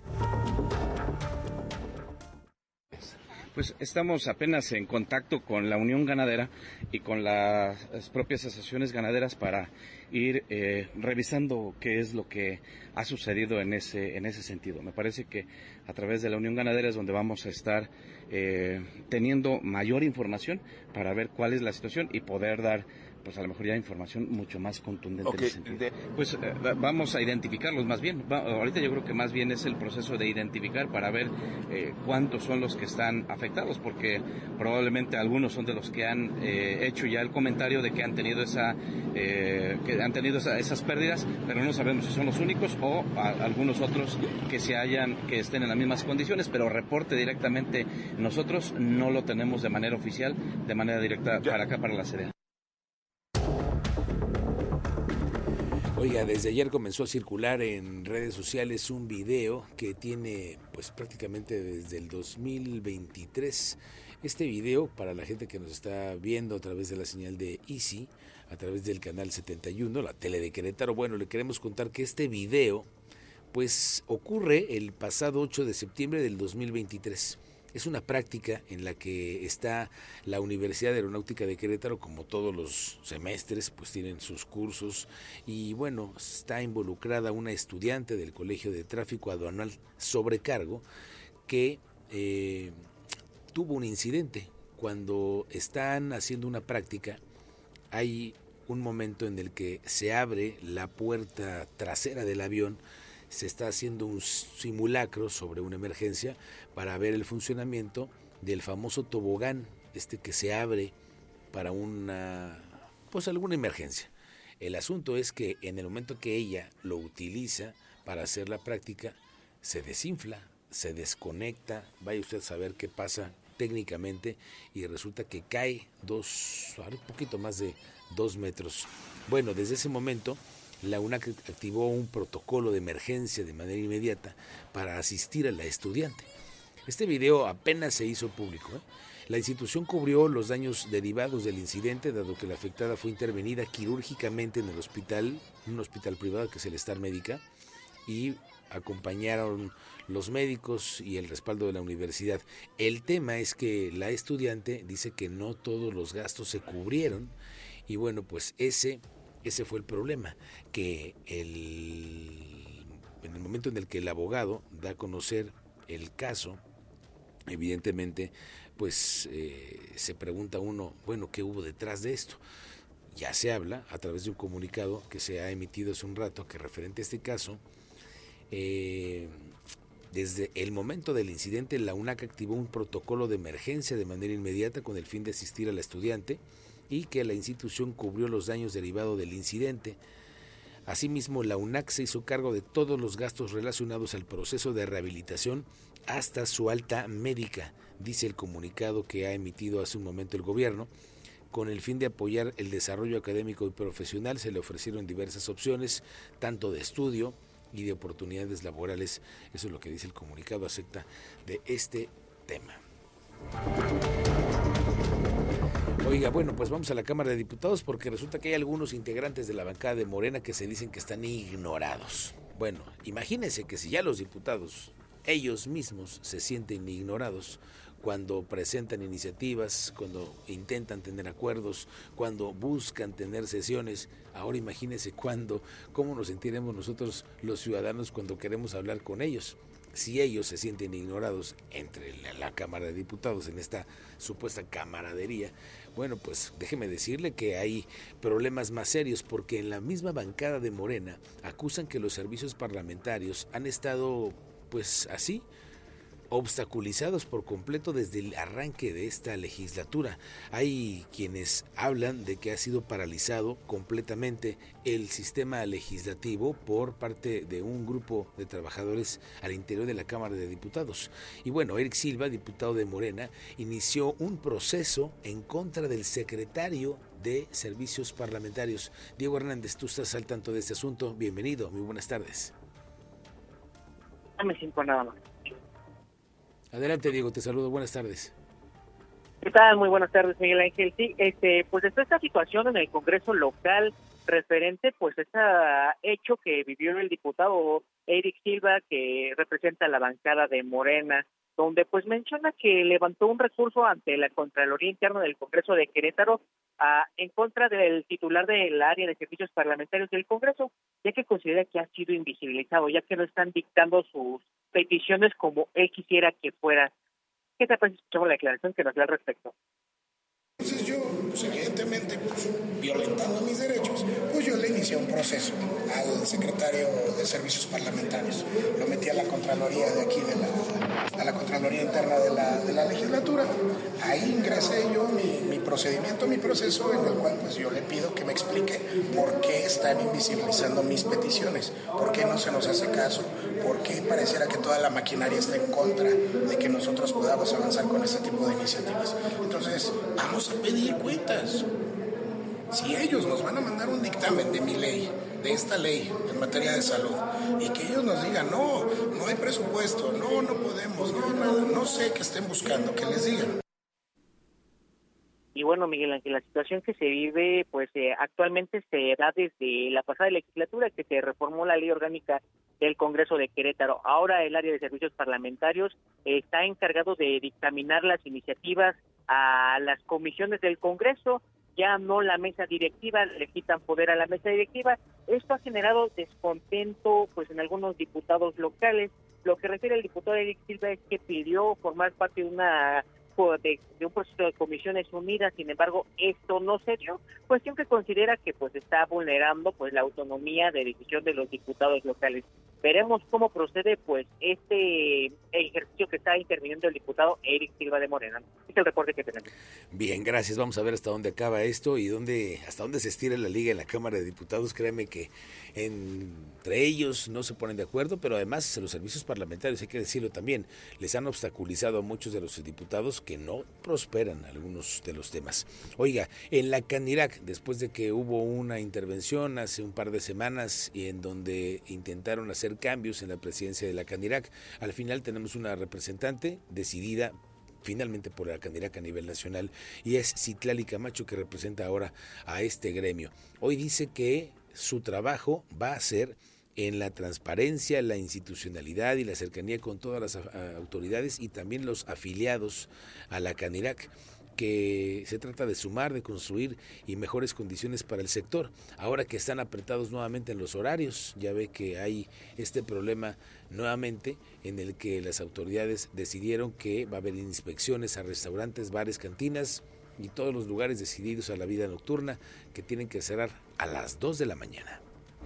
Pues estamos apenas en contacto con la Unión Ganadera y con las propias asociaciones ganaderas para ir revisando qué es lo que ha sucedido en ese sentido. Me parece que a través de la Unión Ganadera es donde vamos a estar teniendo mayor información para ver cuál es la situación y poder dar pues a lo mejor ya información mucho más contundente en ese sentido. Pues vamos a identificarlos más bien. Ahorita yo creo que más bien es el proceso de identificar para ver cuántos son los que están afectados, porque probablemente algunos son de los que han hecho ya el comentario de que han tenido esas pérdidas, pero no sabemos si son los únicos o algunos otros que estén en las mismas condiciones, pero reporte directamente nosotros no lo tenemos de manera oficial, de manera directa para acá, para la sede. Oiga, desde ayer comenzó a circular en redes sociales un video que tiene pues prácticamente desde el 2023. Este video, para la gente que nos está viendo a través de la señal de Easy, a través del canal 71, la tele de Querétaro, bueno, le queremos contar que este video pues ocurre el pasado 8 de septiembre del 2023. Es una práctica en la que está la Universidad Aeronáutica de Querétaro, como todos los semestres, pues tienen sus cursos y bueno, está involucrada una estudiante del Colegio de Tráfico Aduanal Sobrecargo que tuvo un incidente. Cuando están haciendo una práctica, hay un momento en el que se abre la puerta trasera del avión. Se está haciendo un simulacro sobre una emergencia para ver el funcionamiento del famoso tobogán, que se abre para alguna emergencia. El asunto es que en el momento que ella lo utiliza para hacer la práctica, se desinfla, se desconecta, vaya usted a saber qué pasa técnicamente, y resulta que cae un poquito más de 2 metros. Bueno, desde ese momento la UNAC activó un protocolo de emergencia de manera inmediata para asistir a la estudiante. Este video apenas se hizo público. La institución cubrió los daños derivados del incidente, dado que la afectada fue intervenida quirúrgicamente en el hospital, un hospital privado que es el Star Médica, y acompañaron los médicos y el respaldo de la universidad. El tema es que la estudiante dice que no todos los gastos se cubrieron, y bueno, pues ese fue el problema, que en el momento en el que el abogado da a conocer el caso, evidentemente, pues se pregunta uno, bueno, ¿qué hubo detrás de esto? Ya se habla a través de un comunicado que se ha emitido hace un rato que referente a este caso. Desde el momento del incidente, la UNAC activó un protocolo de emergencia de manera inmediata con el fin de asistir a la estudiante, y que la institución cubrió los daños derivados del incidente. Asimismo, la UNAC se hizo cargo de todos los gastos relacionados al proceso de rehabilitación hasta su alta médica, dice el comunicado que ha emitido hace un momento el gobierno, Con el fin de apoyar el desarrollo académico y profesional, se le ofrecieron diversas opciones, tanto de estudio y de oportunidades laborales. Eso es lo que dice el comunicado acerca de este tema. Oiga, bueno, pues vamos a la Cámara de Diputados porque resulta que hay algunos integrantes de la bancada de Morena que se dicen que están ignorados. Bueno, imagínense que si ya los diputados, ellos mismos, se sienten ignorados cuando presentan iniciativas, cuando intentan tener acuerdos, cuando buscan tener sesiones, ahora imagínense cómo nos sentiremos nosotros los ciudadanos cuando queremos hablar con ellos. Si ellos se sienten ignorados entre la Cámara de Diputados en esta supuesta camaradería, bueno, pues déjeme decirle que hay problemas más serios porque en la misma bancada de Morena acusan que los servicios parlamentarios han estado, pues así, obstaculizados por completo desde el arranque de esta legislatura. Hay quienes hablan de que ha sido paralizado completamente el sistema legislativo por parte de un grupo de trabajadores al interior de la Cámara de Diputados. Y bueno, Eric Silva, diputado de Morena, inició un proceso en contra del secretario de Servicios Parlamentarios. Diego Hernández, tú estás al tanto de este asunto. Bienvenido, muy buenas tardes. Me siento nada más. Adelante, Diego, te saludo, buenas tardes. ¿Qué tal? Muy buenas tardes, Miguel Ángel. Sí, pues está esta situación en el Congreso local referente pues a este hecho que vivió el diputado Eric Silva, que representa la bancada de Morena, donde pues menciona que levantó un recurso ante la Contraloría Interna del Congreso de Querétaro en contra del titular del área de servicios parlamentarios del Congreso, ya que considera que ha sido invisibilizado, ya que no están dictando sus peticiones como él quisiera que fuera. ¿Qué te parece? Escuchamos la declaración que nos da al respecto. Entonces yo, pues evidentemente, violentando mis derechos, pues yo le inicié un proceso al secretario de Servicios Parlamentarios. Lo metí a la Contraloría de aquí, a la Contraloría Interna de la legislatura. Ahí ingresé yo mi procedimiento, mi proceso, en el cual pues yo le pido que me explique por qué están invisibilizando mis peticiones, por qué no se nos hace caso, por qué pareciera que toda la maquinaria está en contra de que nosotros podamos avanzar con este tipo de iniciativas. Entonces, vamos a pedir cuentas. Si ellos nos van a mandar un dictamen de mi ley, de esta ley en materia de salud, y que ellos nos digan, no hay presupuesto, no podemos, no nada, no sé qué estén buscando, que les digan. Y bueno, Miguel Ángel, la situación que se vive, pues actualmente se da desde la pasada legislatura, que se reformó la ley orgánica del Congreso de Querétaro. Ahora el área de servicios parlamentarios está encargado de dictaminar las iniciativas a las comisiones del Congreso, ya no la mesa directiva, le quitan poder a la mesa directiva. Esto ha generado descontento pues en algunos diputados locales. Lo que refiere el diputado Eric Silva es que pidió formar parte de un proceso de comisiones unidas, sin embargo esto no se dio, cuestión que considera que pues está vulnerando pues la autonomía de decisión de los diputados locales. Veremos cómo procede pues este ejercicio que está interviniendo el diputado Eric Silva de Morena. Este es el reporte que tenemos. Bien, gracias. Vamos a ver hasta dónde acaba esto y hasta dónde se estira la liga en la Cámara de Diputados. Créeme que entre ellos no se ponen de acuerdo, pero además los servicios parlamentarios, hay que decirlo también, les han obstaculizado a muchos de los diputados que no prosperan algunos de los temas. Oiga, en la Canirac, después de que hubo una intervención hace un par de semanas y en donde intentaron hacer cambios en la presidencia de la Canirac, al final tenemos una representante decidida finalmente por la Canirac a nivel nacional, y es Citlali Camacho, que representa ahora a este gremio. Hoy dice que su trabajo va a ser en la transparencia, la institucionalidad y la cercanía con todas las autoridades y también los afiliados a la Canirac, que se trata de sumar, de construir y mejores condiciones para el sector. Ahora que están apretados nuevamente en los horarios, ya ve que hay este problema nuevamente en el que las autoridades decidieron que va a haber inspecciones a restaurantes, bares, cantinas y todos los lugares decididos a la vida nocturna, que tienen que cerrar a las 2 de la mañana.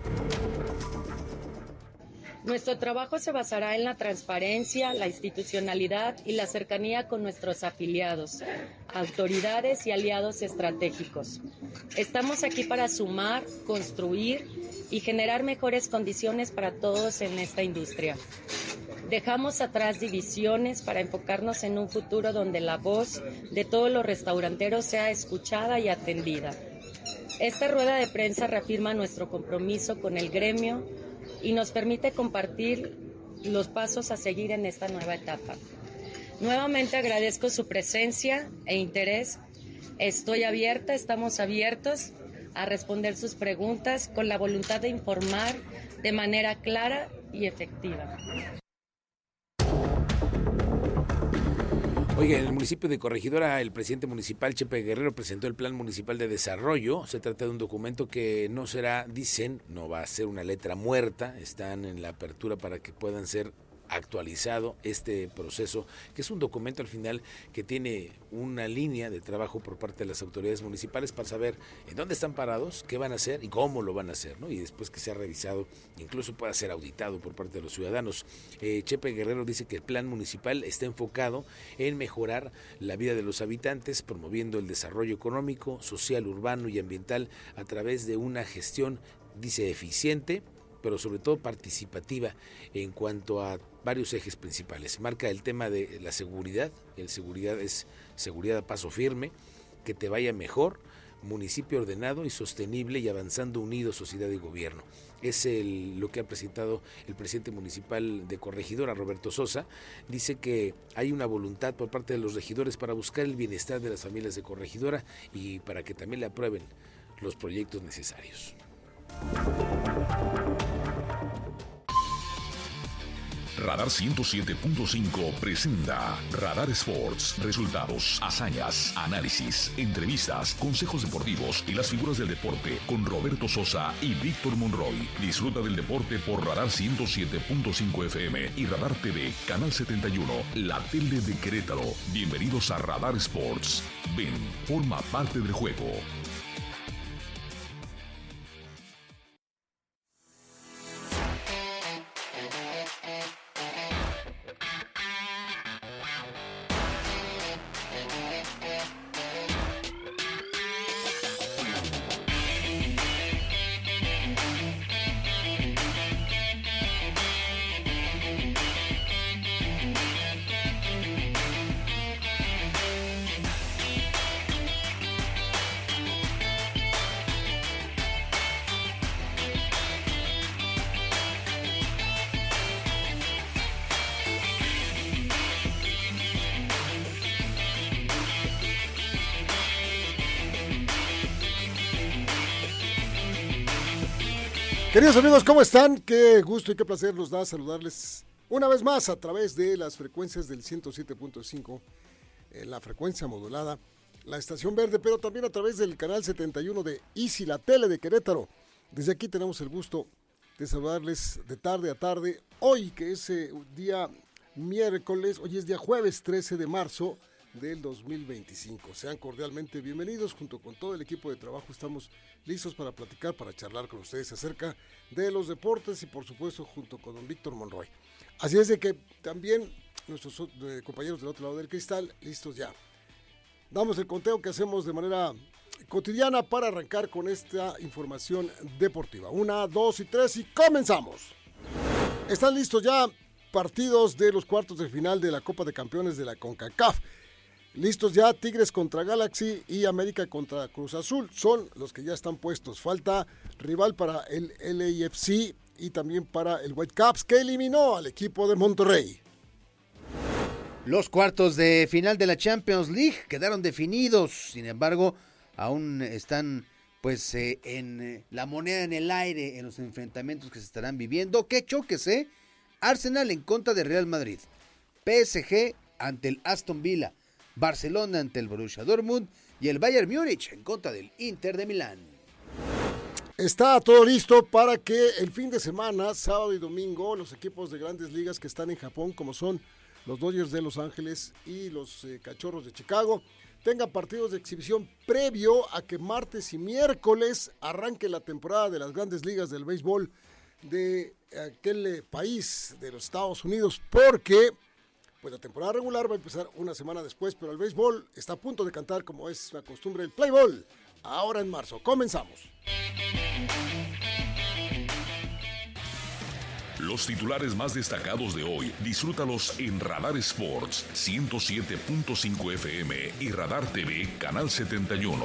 Nuestro trabajo se basará en la transparencia, la institucionalidad y la cercanía con nuestros afiliados, autoridades y aliados estratégicos. Estamos aquí para sumar, construir y generar mejores condiciones para todos en esta industria. Dejamos atrás divisiones para enfocarnos en un futuro donde la voz de todos los restauranteros sea escuchada y atendida. Esta rueda de prensa reafirma nuestro compromiso con el gremio y nos permite compartir los pasos a seguir en esta nueva etapa. Nuevamente agradezco su presencia e interés. Estamos abiertos a responder sus preguntas con la voluntad de informar de manera clara y efectiva. Oiga, en el municipio de Corregidora, el presidente municipal Chepe Guerrero presentó el Plan Municipal de Desarrollo. Se trata de un documento que no será, dicen, no va a ser una letra muerta. Están en la apertura para que puedan ser actualizado este proceso, que es un documento al final que tiene una línea de trabajo por parte de las autoridades municipales para saber en dónde están parados, qué van a hacer y cómo lo van a hacer, ¿no? Y después que sea revisado, incluso pueda ser auditado por parte de los ciudadanos. Chepe Guerrero dice que el plan municipal está enfocado en mejorar la vida de los habitantes, promoviendo el desarrollo económico, social, urbano y ambiental a través de una gestión, dice, eficiente, pero sobre todo participativa en cuanto a varios ejes principales. Marca el tema de la seguridad. El seguridad es seguridad a paso firme, que te vaya mejor, municipio ordenado y sostenible y avanzando unidos sociedad y gobierno. Es lo que ha presentado el presidente municipal de Corregidora, Roberto Sosa. Dice que hay una voluntad por parte de los regidores para buscar el bienestar de las familias de Corregidora y para que también le aprueben los proyectos necesarios. Radar 107.5 presenta Radar Sports. Resultados, hazañas, análisis, entrevistas, consejos deportivos y las figuras del deporte con Roberto Sosa y Víctor Monroy. Disfruta del deporte por Radar 107.5 FM y Radar TV, Canal 71, la tele de Querétaro. Bienvenidos a Radar Sports. Ven, forma parte del juego. Queridos amigos, ¿cómo están? Qué gusto y qué placer nos da saludarles una vez más a través de las frecuencias del 107.5, la frecuencia modulada, la estación verde, pero también a través del canal 71 de Easy, la tele de Querétaro. Desde aquí tenemos el gusto de saludarles de tarde a tarde, hoy que es día miércoles, hoy es día jueves 13 de marzo del 2025. Sean cordialmente bienvenidos, junto con todo el equipo de trabajo estamos listos para platicar, para charlar con ustedes acerca de los deportes y por supuesto junto con don Víctor Monroy. Así es de que también nuestros compañeros del otro lado del cristal, listos ya. Damos el conteo que hacemos de manera cotidiana para arrancar con esta información deportiva. 1, 2 y 3 y comenzamos. Están listos ya partidos de los cuartos de final de la Copa de Campeones de la CONCACAF. Listos ya Tigres contra Galaxy y América contra Cruz Azul. Son los que ya están puestos. Falta rival para el LAFC y también para el Whitecaps, que eliminó al equipo de Monterrey. Los cuartos de final de la Champions League quedaron definidos. Sin embargo, aún están pues en la moneda en el aire en los enfrentamientos que se estarán viviendo. ¿Qué choques, Arsenal en contra de Real Madrid. PSG ante el Aston Villa. Barcelona ante el Borussia Dortmund y el Bayern Múnich en contra del Inter de Milán. Está todo listo para que el fin de semana, sábado y domingo, los equipos de grandes ligas que están en Japón, como son los Dodgers de Los Ángeles y los Cachorros de Chicago, tengan partidos de exhibición previo a que martes y miércoles arranque la temporada de las grandes ligas del béisbol de aquel país de los Estados Unidos, porque pues la temporada regular va a empezar una semana después, pero el béisbol está a punto de cantar, como es la costumbre, el play ball, ahora en marzo. Comenzamos. Los titulares más destacados de hoy, disfrútalos en Radar Sports 107.5 FM y Radar TV Canal 71.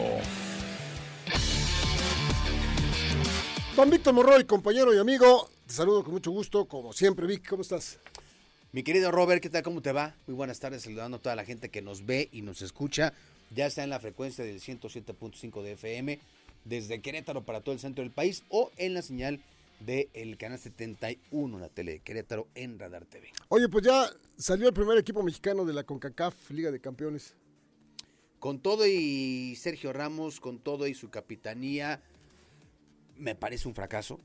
Don Víctor Monroy, compañero y amigo, te saludo con mucho gusto, como siempre. Vic, ¿cómo estás? Mi querido Robert, ¿qué tal? ¿Cómo te va? Muy buenas tardes, saludando a toda la gente que nos ve y nos escucha. Ya está en la frecuencia del 107.5 de FM, desde Querétaro para todo el centro del país, o en la señal del canal 71, la tele de Querétaro, en Radar TV. Oye, pues ya salió el primer equipo mexicano de la CONCACAF Liga de Campeones. Con todo y Sergio Ramos, con todo y su capitanía, me parece un fracaso.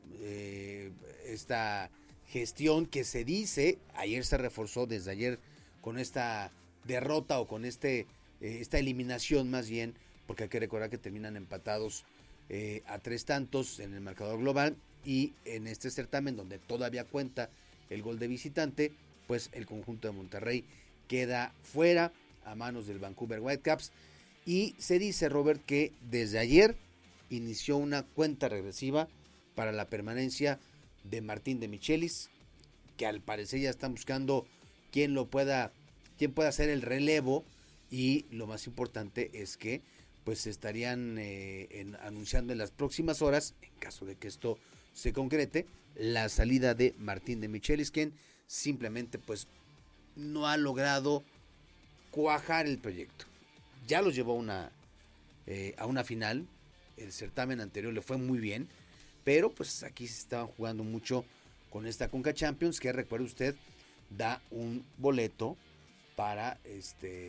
Esta gestión que se dice, ayer se reforzó desde ayer con esta derrota o con esta eliminación más bien, porque hay que recordar que terminan empatados a 3 tantos en el marcador global, y en este certamen donde todavía cuenta el gol de visitante, pues el conjunto de Monterrey queda fuera a manos del Vancouver Whitecaps, y se dice, Robert, que desde ayer inició una cuenta regresiva para la permanencia de Martín de Michelis, que al parecer ya están buscando quién pueda hacer el relevo, y lo más importante es que pues estarían anunciando en las próximas horas, en caso de que esto se concrete, la salida de Martín de Michelis, quien simplemente pues no ha logrado cuajar el proyecto. Ya los llevó a una final, el certamen anterior le fue muy bien, pero pues aquí se estaban jugando mucho con esta Conca Champions, que recuerde usted, da un boleto para el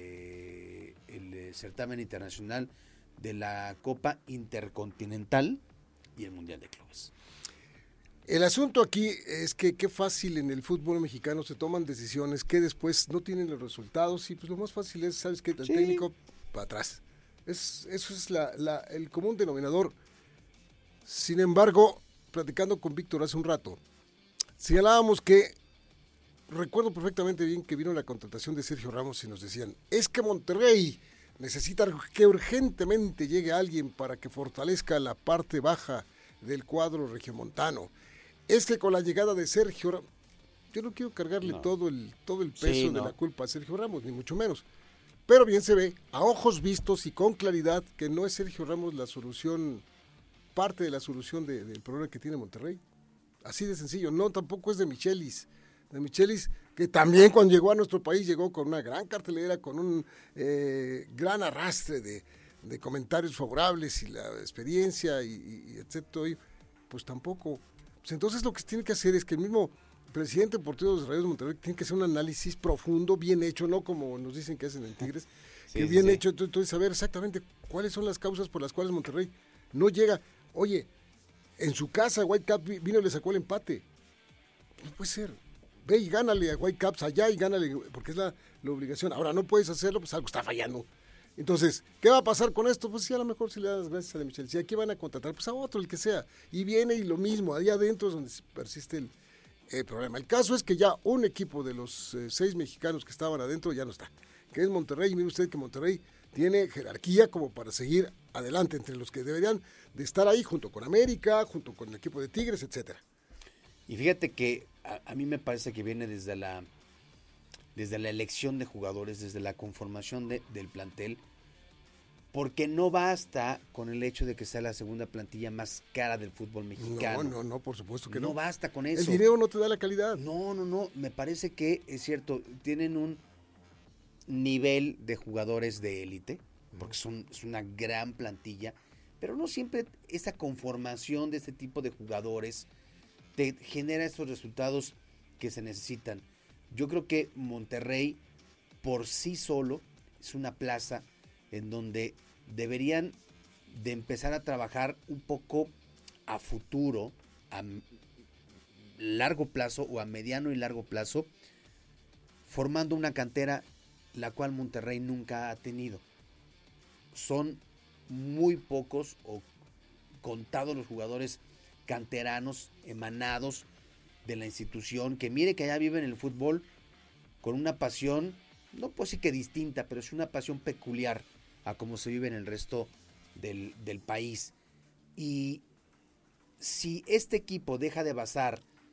certamen internacional de la Copa Intercontinental y el Mundial de Clubes. El asunto aquí es que qué fácil en el fútbol mexicano se toman decisiones que después no tienen los resultados, y pues lo más fácil es, ¿sabes qué? El técnico para atrás. Eso es el común denominador. Sin embargo, platicando con Víctor hace un rato, señalábamos que, recuerdo perfectamente bien que vino la contratación de Sergio Ramos y nos decían, es que Monterrey necesita que urgentemente llegue alguien para que fortalezca la parte baja del cuadro regiomontano. Es que con la llegada de Sergio Ramos, yo no quiero cargarle todo el peso de la culpa a Sergio Ramos, ni mucho menos. Pero bien se ve, a ojos vistos y con claridad, que no es Sergio Ramos la solución, parte de la solución del problema que tiene Monterrey. Así de sencillo. No, tampoco es de Michelis. De Michelis, que también cuando llegó a nuestro país llegó con una gran cartelera, con un gran arrastre de comentarios favorables y la experiencia y etcétera. Y pues tampoco. Pues entonces lo que se tiene que hacer es que el mismo presidente deportivo de los Rayados de Monterrey tiene que hacer un análisis profundo, bien hecho, no como nos dicen que hacen en Tigres, que bien hecho, entonces saber exactamente cuáles son las causas por las cuales Monterrey no llega. Oye, en su casa Whitecaps vino y le sacó el empate. No puede ser. Ve y gánale a Whitecaps allá y gánale, porque es la obligación. Ahora no puedes hacerlo, pues algo está fallando. Entonces, ¿qué va a pasar con esto? Pues sí, a lo mejor si le das gracias a De Michel. Si aquí van a contratar, pues a otro, el que sea. Y viene y lo mismo, allá adentro es donde persiste el problema. El caso es que ya un equipo de los 6 mexicanos que estaban adentro ya no está, que es Monterrey. Y mire usted que Monterrey tiene jerarquía como para seguir adelante, entre los que deberían de estar ahí, junto con América, junto con el equipo de Tigres, etcétera. Y fíjate que a mí me parece que viene desde la elección de jugadores, desde la conformación del plantel, porque no basta con el hecho de que sea la segunda plantilla más cara del fútbol mexicano. No, por supuesto que no. No basta con eso. El dinero no te da la calidad. No, me parece que es cierto, tienen un nivel de jugadores de élite, porque es una gran plantilla, pero no siempre esa conformación de este tipo de jugadores te genera estos resultados que se necesitan. Yo creo que Monterrey por sí solo es una plaza en donde deberían de empezar a trabajar un poco a futuro, a largo plazo o a mediano y largo plazo, formando una cantera la cual Monterrey nunca ha tenido. Son muy pocos o contados los jugadores canteranos emanados de la institución, que mire que allá viven el fútbol con una pasión, no puedo decir que distinta, pero es una pasión peculiar a como se vive en el resto del país. Y si este equipo deja de basar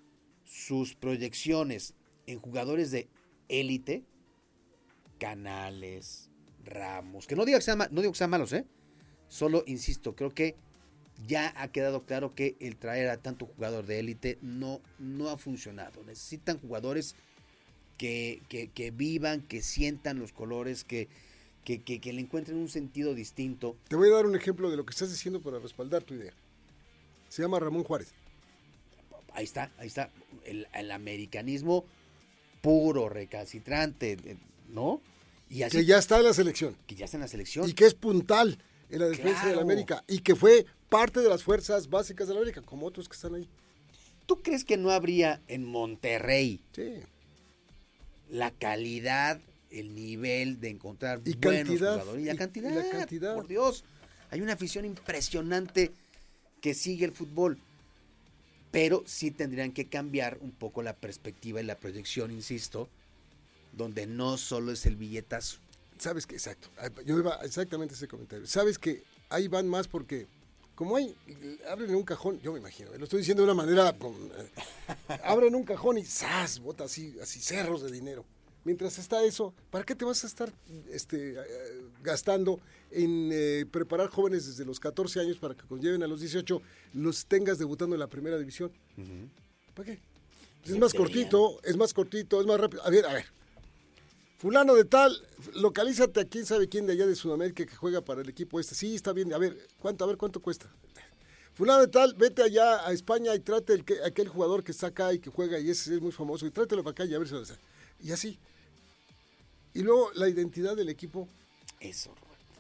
sus proyecciones en jugadores de élite, Canales, Ramos, que no digo que sean malos, solo insisto, creo que ya ha quedado claro que el traer a tanto jugador de élite no ha funcionado. Necesitan jugadores que vivan, que sientan los colores, que le encuentren un sentido distinto. Te voy a dar un ejemplo de lo que estás diciendo para respaldar tu idea. Se llama Ramón Juárez. Ahí está. El americanismo puro, recalcitrante, ¿no? Y así, que ya está en la selección. Que ya está en la selección. Y que es puntal en la defensa de la América. Y que fue parte de las fuerzas básicas de la América, como otros que están ahí. ¿Tú crees que no habría en Monterrey la calidad, el nivel de encontrar buenos jugadores? Y la cantidad. Por Dios, hay una afición impresionante que sigue el fútbol. Pero sí tendrían que cambiar un poco la perspectiva y la proyección, insisto, donde no solo es el billetazo. Sabes que, exacto, yo iba exactamente a ese comentario. Sabes que ahí van más porque, como abren un cajón, yo me imagino, lo estoy diciendo de una manera, abren un cajón y ¡zas! Bota así cerros de dinero. Mientras está eso, ¿para qué te vas a estar gastando en preparar jóvenes desde los 14 años para que cuando lleguen a los 18 los tengas debutando en la primera división? ¿Para qué? Es más cortito, es más rápido. A ver. Fulano de tal, localízate a quién sabe quién de allá de Sudamérica que juega para el equipo este. Sí, está bien. A ver, ¿cuánto cuesta? Fulano de tal, vete allá a España y trate aquel jugador que está acá y que juega y ese es muy famoso y trátelo para acá y a ver si lo hace. Y así. Y luego la identidad del equipo. Eso, Roberto.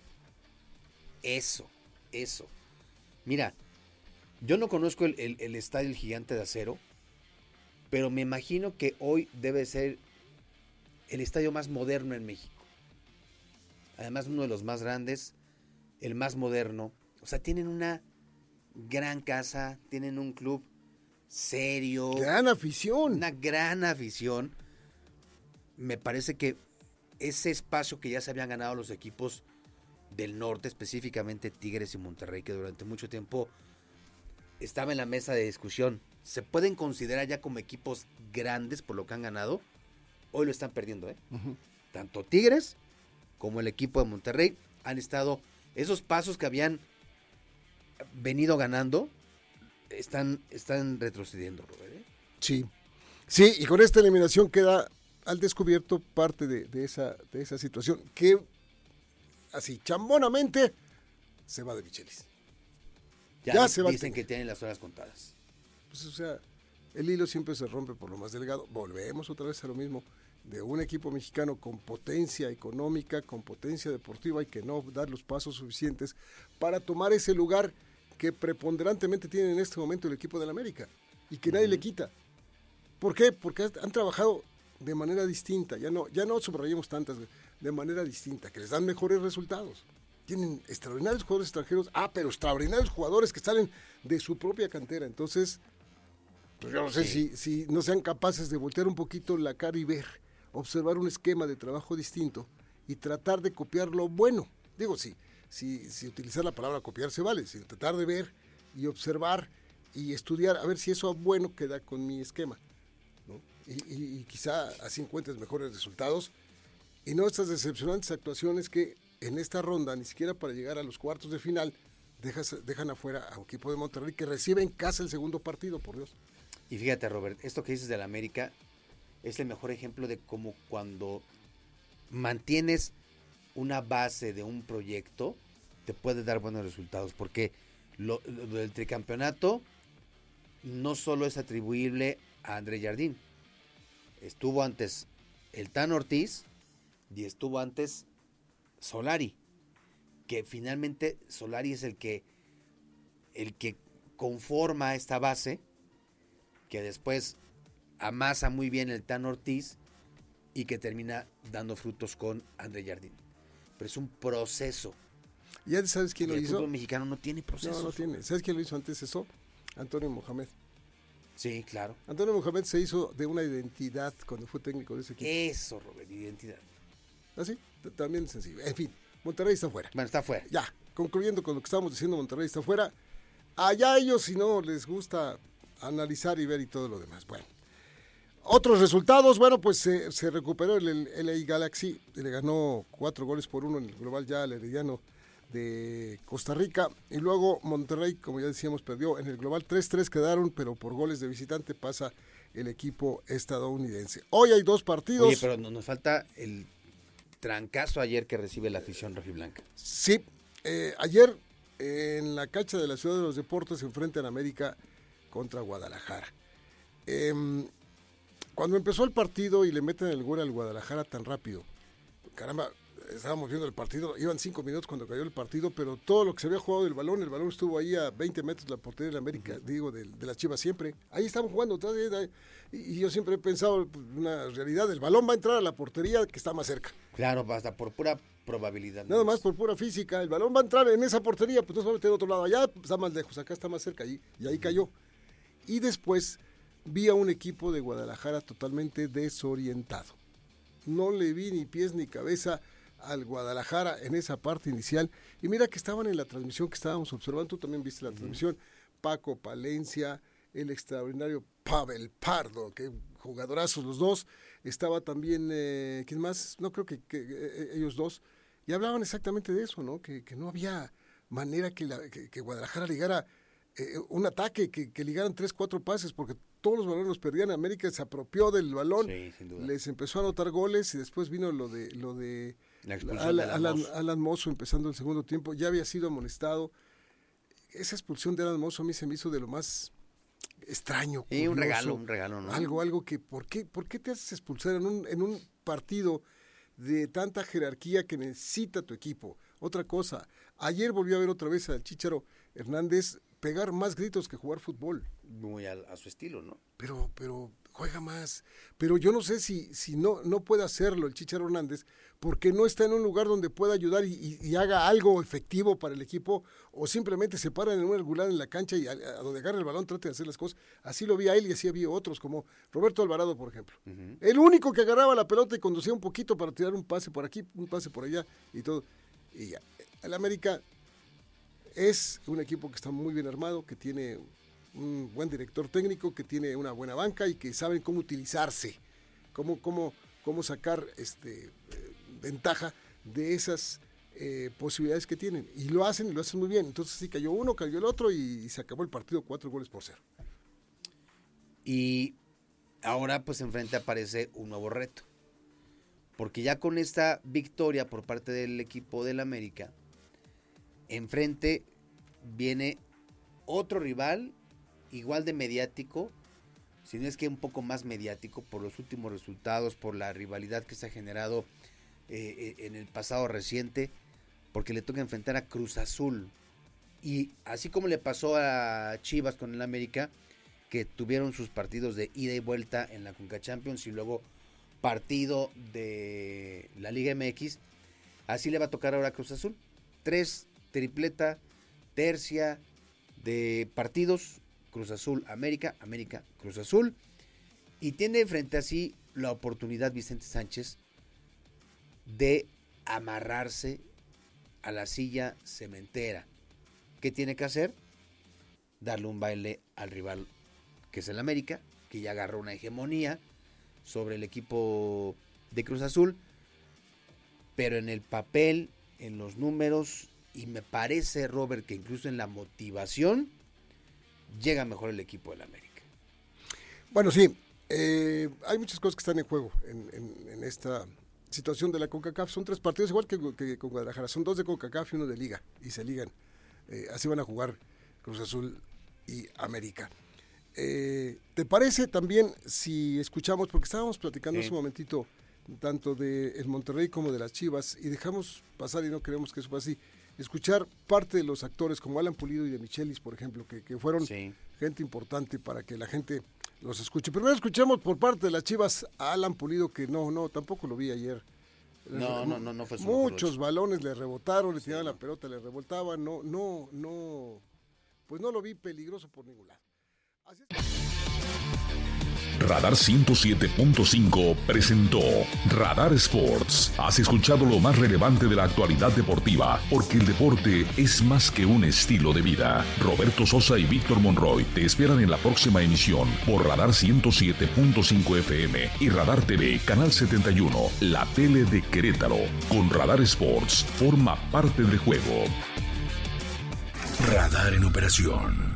Eso. Mira, yo no conozco el estadio El Gigante de Acero, pero me imagino que hoy debe ser el estadio más moderno en México. Además, uno de los más grandes, el más moderno. O sea, tienen una gran casa, tienen un club serio. Gran afición. Una gran afición. Me parece que ese espacio que ya se habían ganado los equipos del norte, específicamente Tigres y Monterrey, que durante mucho tiempo estaba en la mesa de discusión, ¿se pueden considerar ya como equipos grandes por lo que han ganado? Hoy lo están perdiendo, Uh-huh. Tanto Tigres como el equipo de Monterrey han estado, esos pasos que habían venido ganando, están retrocediendo, Robert. Sí, y con esta eliminación queda al descubierto parte de esa situación que así chambonamente se va de Michelis. Ya se va. Dicen que tienen las horas contadas. Pues, o sea, el hilo siempre se rompe por lo más delgado. Volvemos otra vez a lo mismo, de un equipo mexicano con potencia económica, con potencia deportiva y que no dar los pasos suficientes para tomar ese lugar que preponderantemente tiene en este momento el equipo del América y que nadie le quita. ¿Por qué? Porque han trabajado de manera distinta, ya no subrayemos tantas, de manera distinta, que les dan mejores resultados. Tienen extraordinarios jugadores extranjeros, pero extraordinarios jugadores que salen de su propia cantera. Entonces, pues yo no sé si no sean capaces de voltear un poquito la cara y ver, observar un esquema de trabajo distinto y tratar de copiar lo bueno. Digo, si utilizar la palabra copiar se vale, si tratar de ver y observar y estudiar, a ver si eso bueno queda con mi esquema, ¿no? Y quizá así encuentres mejores resultados y no estas decepcionantes actuaciones que en esta ronda, ni siquiera para llegar a los cuartos de final, dejan afuera a un equipo de Monterrey que recibe en casa el segundo partido, por Dios. Y fíjate, Robert, esto que dices del América es el mejor ejemplo de cómo cuando mantienes una base de un proyecto te puede dar buenos resultados, porque lo del tricampeonato no solo es atribuible a André Jardín. Estuvo antes el Tan Ortiz y estuvo antes Solari, que finalmente Solari es el que conforma esta base, que después amasa muy bien el Tan Ortiz y que termina dando frutos con André Jardín. Pero es un proceso. ¿Ya sabes quién lo hizo? El fútbol mexicano no tiene procesos. No tiene. ¿Sabes quién lo hizo antes eso? Antonio Mohamed. Sí, claro. Antonio Mohamed se hizo de una identidad cuando fue técnico de ese equipo. Eso, Robert, identidad. ¿Ah, sí? También sencillo. En fin, Monterrey está fuera. Bueno, está fuera. Ya, concluyendo con lo que estábamos diciendo, Monterrey está fuera. Allá ellos, si no les gusta analizar y ver y todo lo demás. Bueno, Otros resultados, bueno, pues se recuperó el LA Galaxy, le ganó 4-1 en el global ya al Herediano de Costa Rica, y luego Monterrey, como ya decíamos, perdió en el global 3-3 quedaron, pero por goles de visitante pasa el equipo estadounidense. Hoy hay 2 partidos. Oye, pero nos falta el trancazo ayer que recibe la afición rojiblanca. Sí, ayer en la cancha de la Ciudad de los Deportes se enfrentan América contra Guadalajara. Cuando empezó el partido y le meten el gol al Guadalajara tan rápido, caramba, estábamos viendo el partido, iban 5 minutos cuando cayó el partido, pero todo lo que se había jugado del balón, el balón estuvo ahí a 20 metros de la portería de la América, de las Chivas siempre. Ahí estaban jugando, y yo siempre he pensado, pues, una realidad, el balón va a entrar a la portería que está más cerca. Claro, hasta por pura probabilidad. Nada más por pura física, el balón va a entrar en esa portería, pues no se va a meter de otro lado, allá está más lejos, acá está más cerca, y ahí cayó. Y después vi a un equipo de Guadalajara totalmente desorientado. No le vi ni pies ni cabeza al Guadalajara en esa parte inicial, y mira que estaban en la transmisión que estábamos observando, tú también viste la transmisión, Paco Palencia, el extraordinario Pavel Pardo, que jugadorazos los dos, estaba también, ¿quién más? No creo que ellos dos, y hablaban exactamente de eso, ¿no? Que no había manera que Guadalajara ligara un ataque, que ligaran 3-4 pases, porque todos los balones los perdían. América se apropió del balón, sí, sin duda. Les empezó a anotar goles, y después vino lo de Alan Mozo empezando el segundo tiempo, ya había sido amonestado. Esa expulsión de Alan Mozo a mí se me hizo de lo más extraño. Sí, un regalo, ¿no? Algo que, ¿por qué te haces expulsar en un partido de tanta jerarquía que necesita tu equipo? Otra cosa, ayer volvió a ver otra vez al Chícharo Hernández pegar más gritos que jugar fútbol. Muy a su estilo, ¿no? Pero juega más. Pero yo no sé si no puede hacerlo el Chícharo Hernández, porque no está en un lugar donde pueda ayudar y haga algo efectivo para el equipo, o simplemente se para en un regular en la cancha y a donde agarra el balón trate de hacer las cosas. Así lo vi a él y así había otros, como Roberto Alvarado, por ejemplo. Uh-huh. El único que agarraba la pelota y conducía un poquito para tirar un pase por aquí, un pase por allá y todo. Y ya. El América es un equipo que está muy bien armado, que tiene un buen director técnico, que tiene una buena banca y que saben cómo utilizarse, cómo sacar ventaja de esas posibilidades que tienen. Y lo hacen muy bien. Entonces sí, cayó uno, cayó el otro y se acabó el partido 4-0. Y ahora pues enfrente aparece un nuevo reto. Porque ya con esta victoria por parte del equipo del América, enfrente viene otro rival igual de mediático, si no es que un poco más mediático por los últimos resultados, por la rivalidad que se ha generado en el pasado reciente, porque le toca enfrentar a Cruz Azul. Y así como le pasó a Chivas con el América, que tuvieron sus partidos de ida y vuelta en la Conca Champions y luego partido de la Liga MX, así le va a tocar ahora a Cruz Azul. 3 tripleta, tercia de partidos, Cruz Azul, América, América, Cruz Azul, y tiene frente a sí la oportunidad Vicente Sánchez de amarrarse a la silla cementera. ¿Qué tiene que hacer? Darle un baile al rival, que es el América, que ya agarró una hegemonía sobre el equipo de Cruz Azul, pero en el papel, en los números, y me parece, Robert, que incluso en la motivación llega mejor el equipo del América. Bueno, sí, hay muchas cosas que están en juego en esta situación de la CONCACAF. Son 3 partidos igual que con Guadalajara, son 2 de CONCACAF y 1 de Liga, y se ligan. Así van a jugar Cruz Azul y América. ¿Te parece también si escuchamos, porque estábamos platicando hace un momentito tanto de el Monterrey como de las Chivas, y dejamos pasar y no queremos que eso pase así, escuchar parte de los actores como Alan Pulido y de Michelis, por ejemplo, que fueron gente importante para que la gente los escuche? Primero escuchemos por parte de las Chivas a Alan Pulido, que no, tampoco lo vi ayer. No fue muchos balones le rebotaron, le tiraban la pelota, le rebotaban, pues no lo vi peligroso por ningún lado. Radar 107.5 presentó Radar Sports. Has escuchado lo más relevante de la actualidad deportiva, porque el deporte es más que un estilo de vida. Roberto Sosa y Víctor Monroy te esperan en la próxima emisión por Radar 107.5 FM y Radar TV, Canal 71, la tele de Querétaro. Con Radar Sports, forma parte del juego. Radar en operación.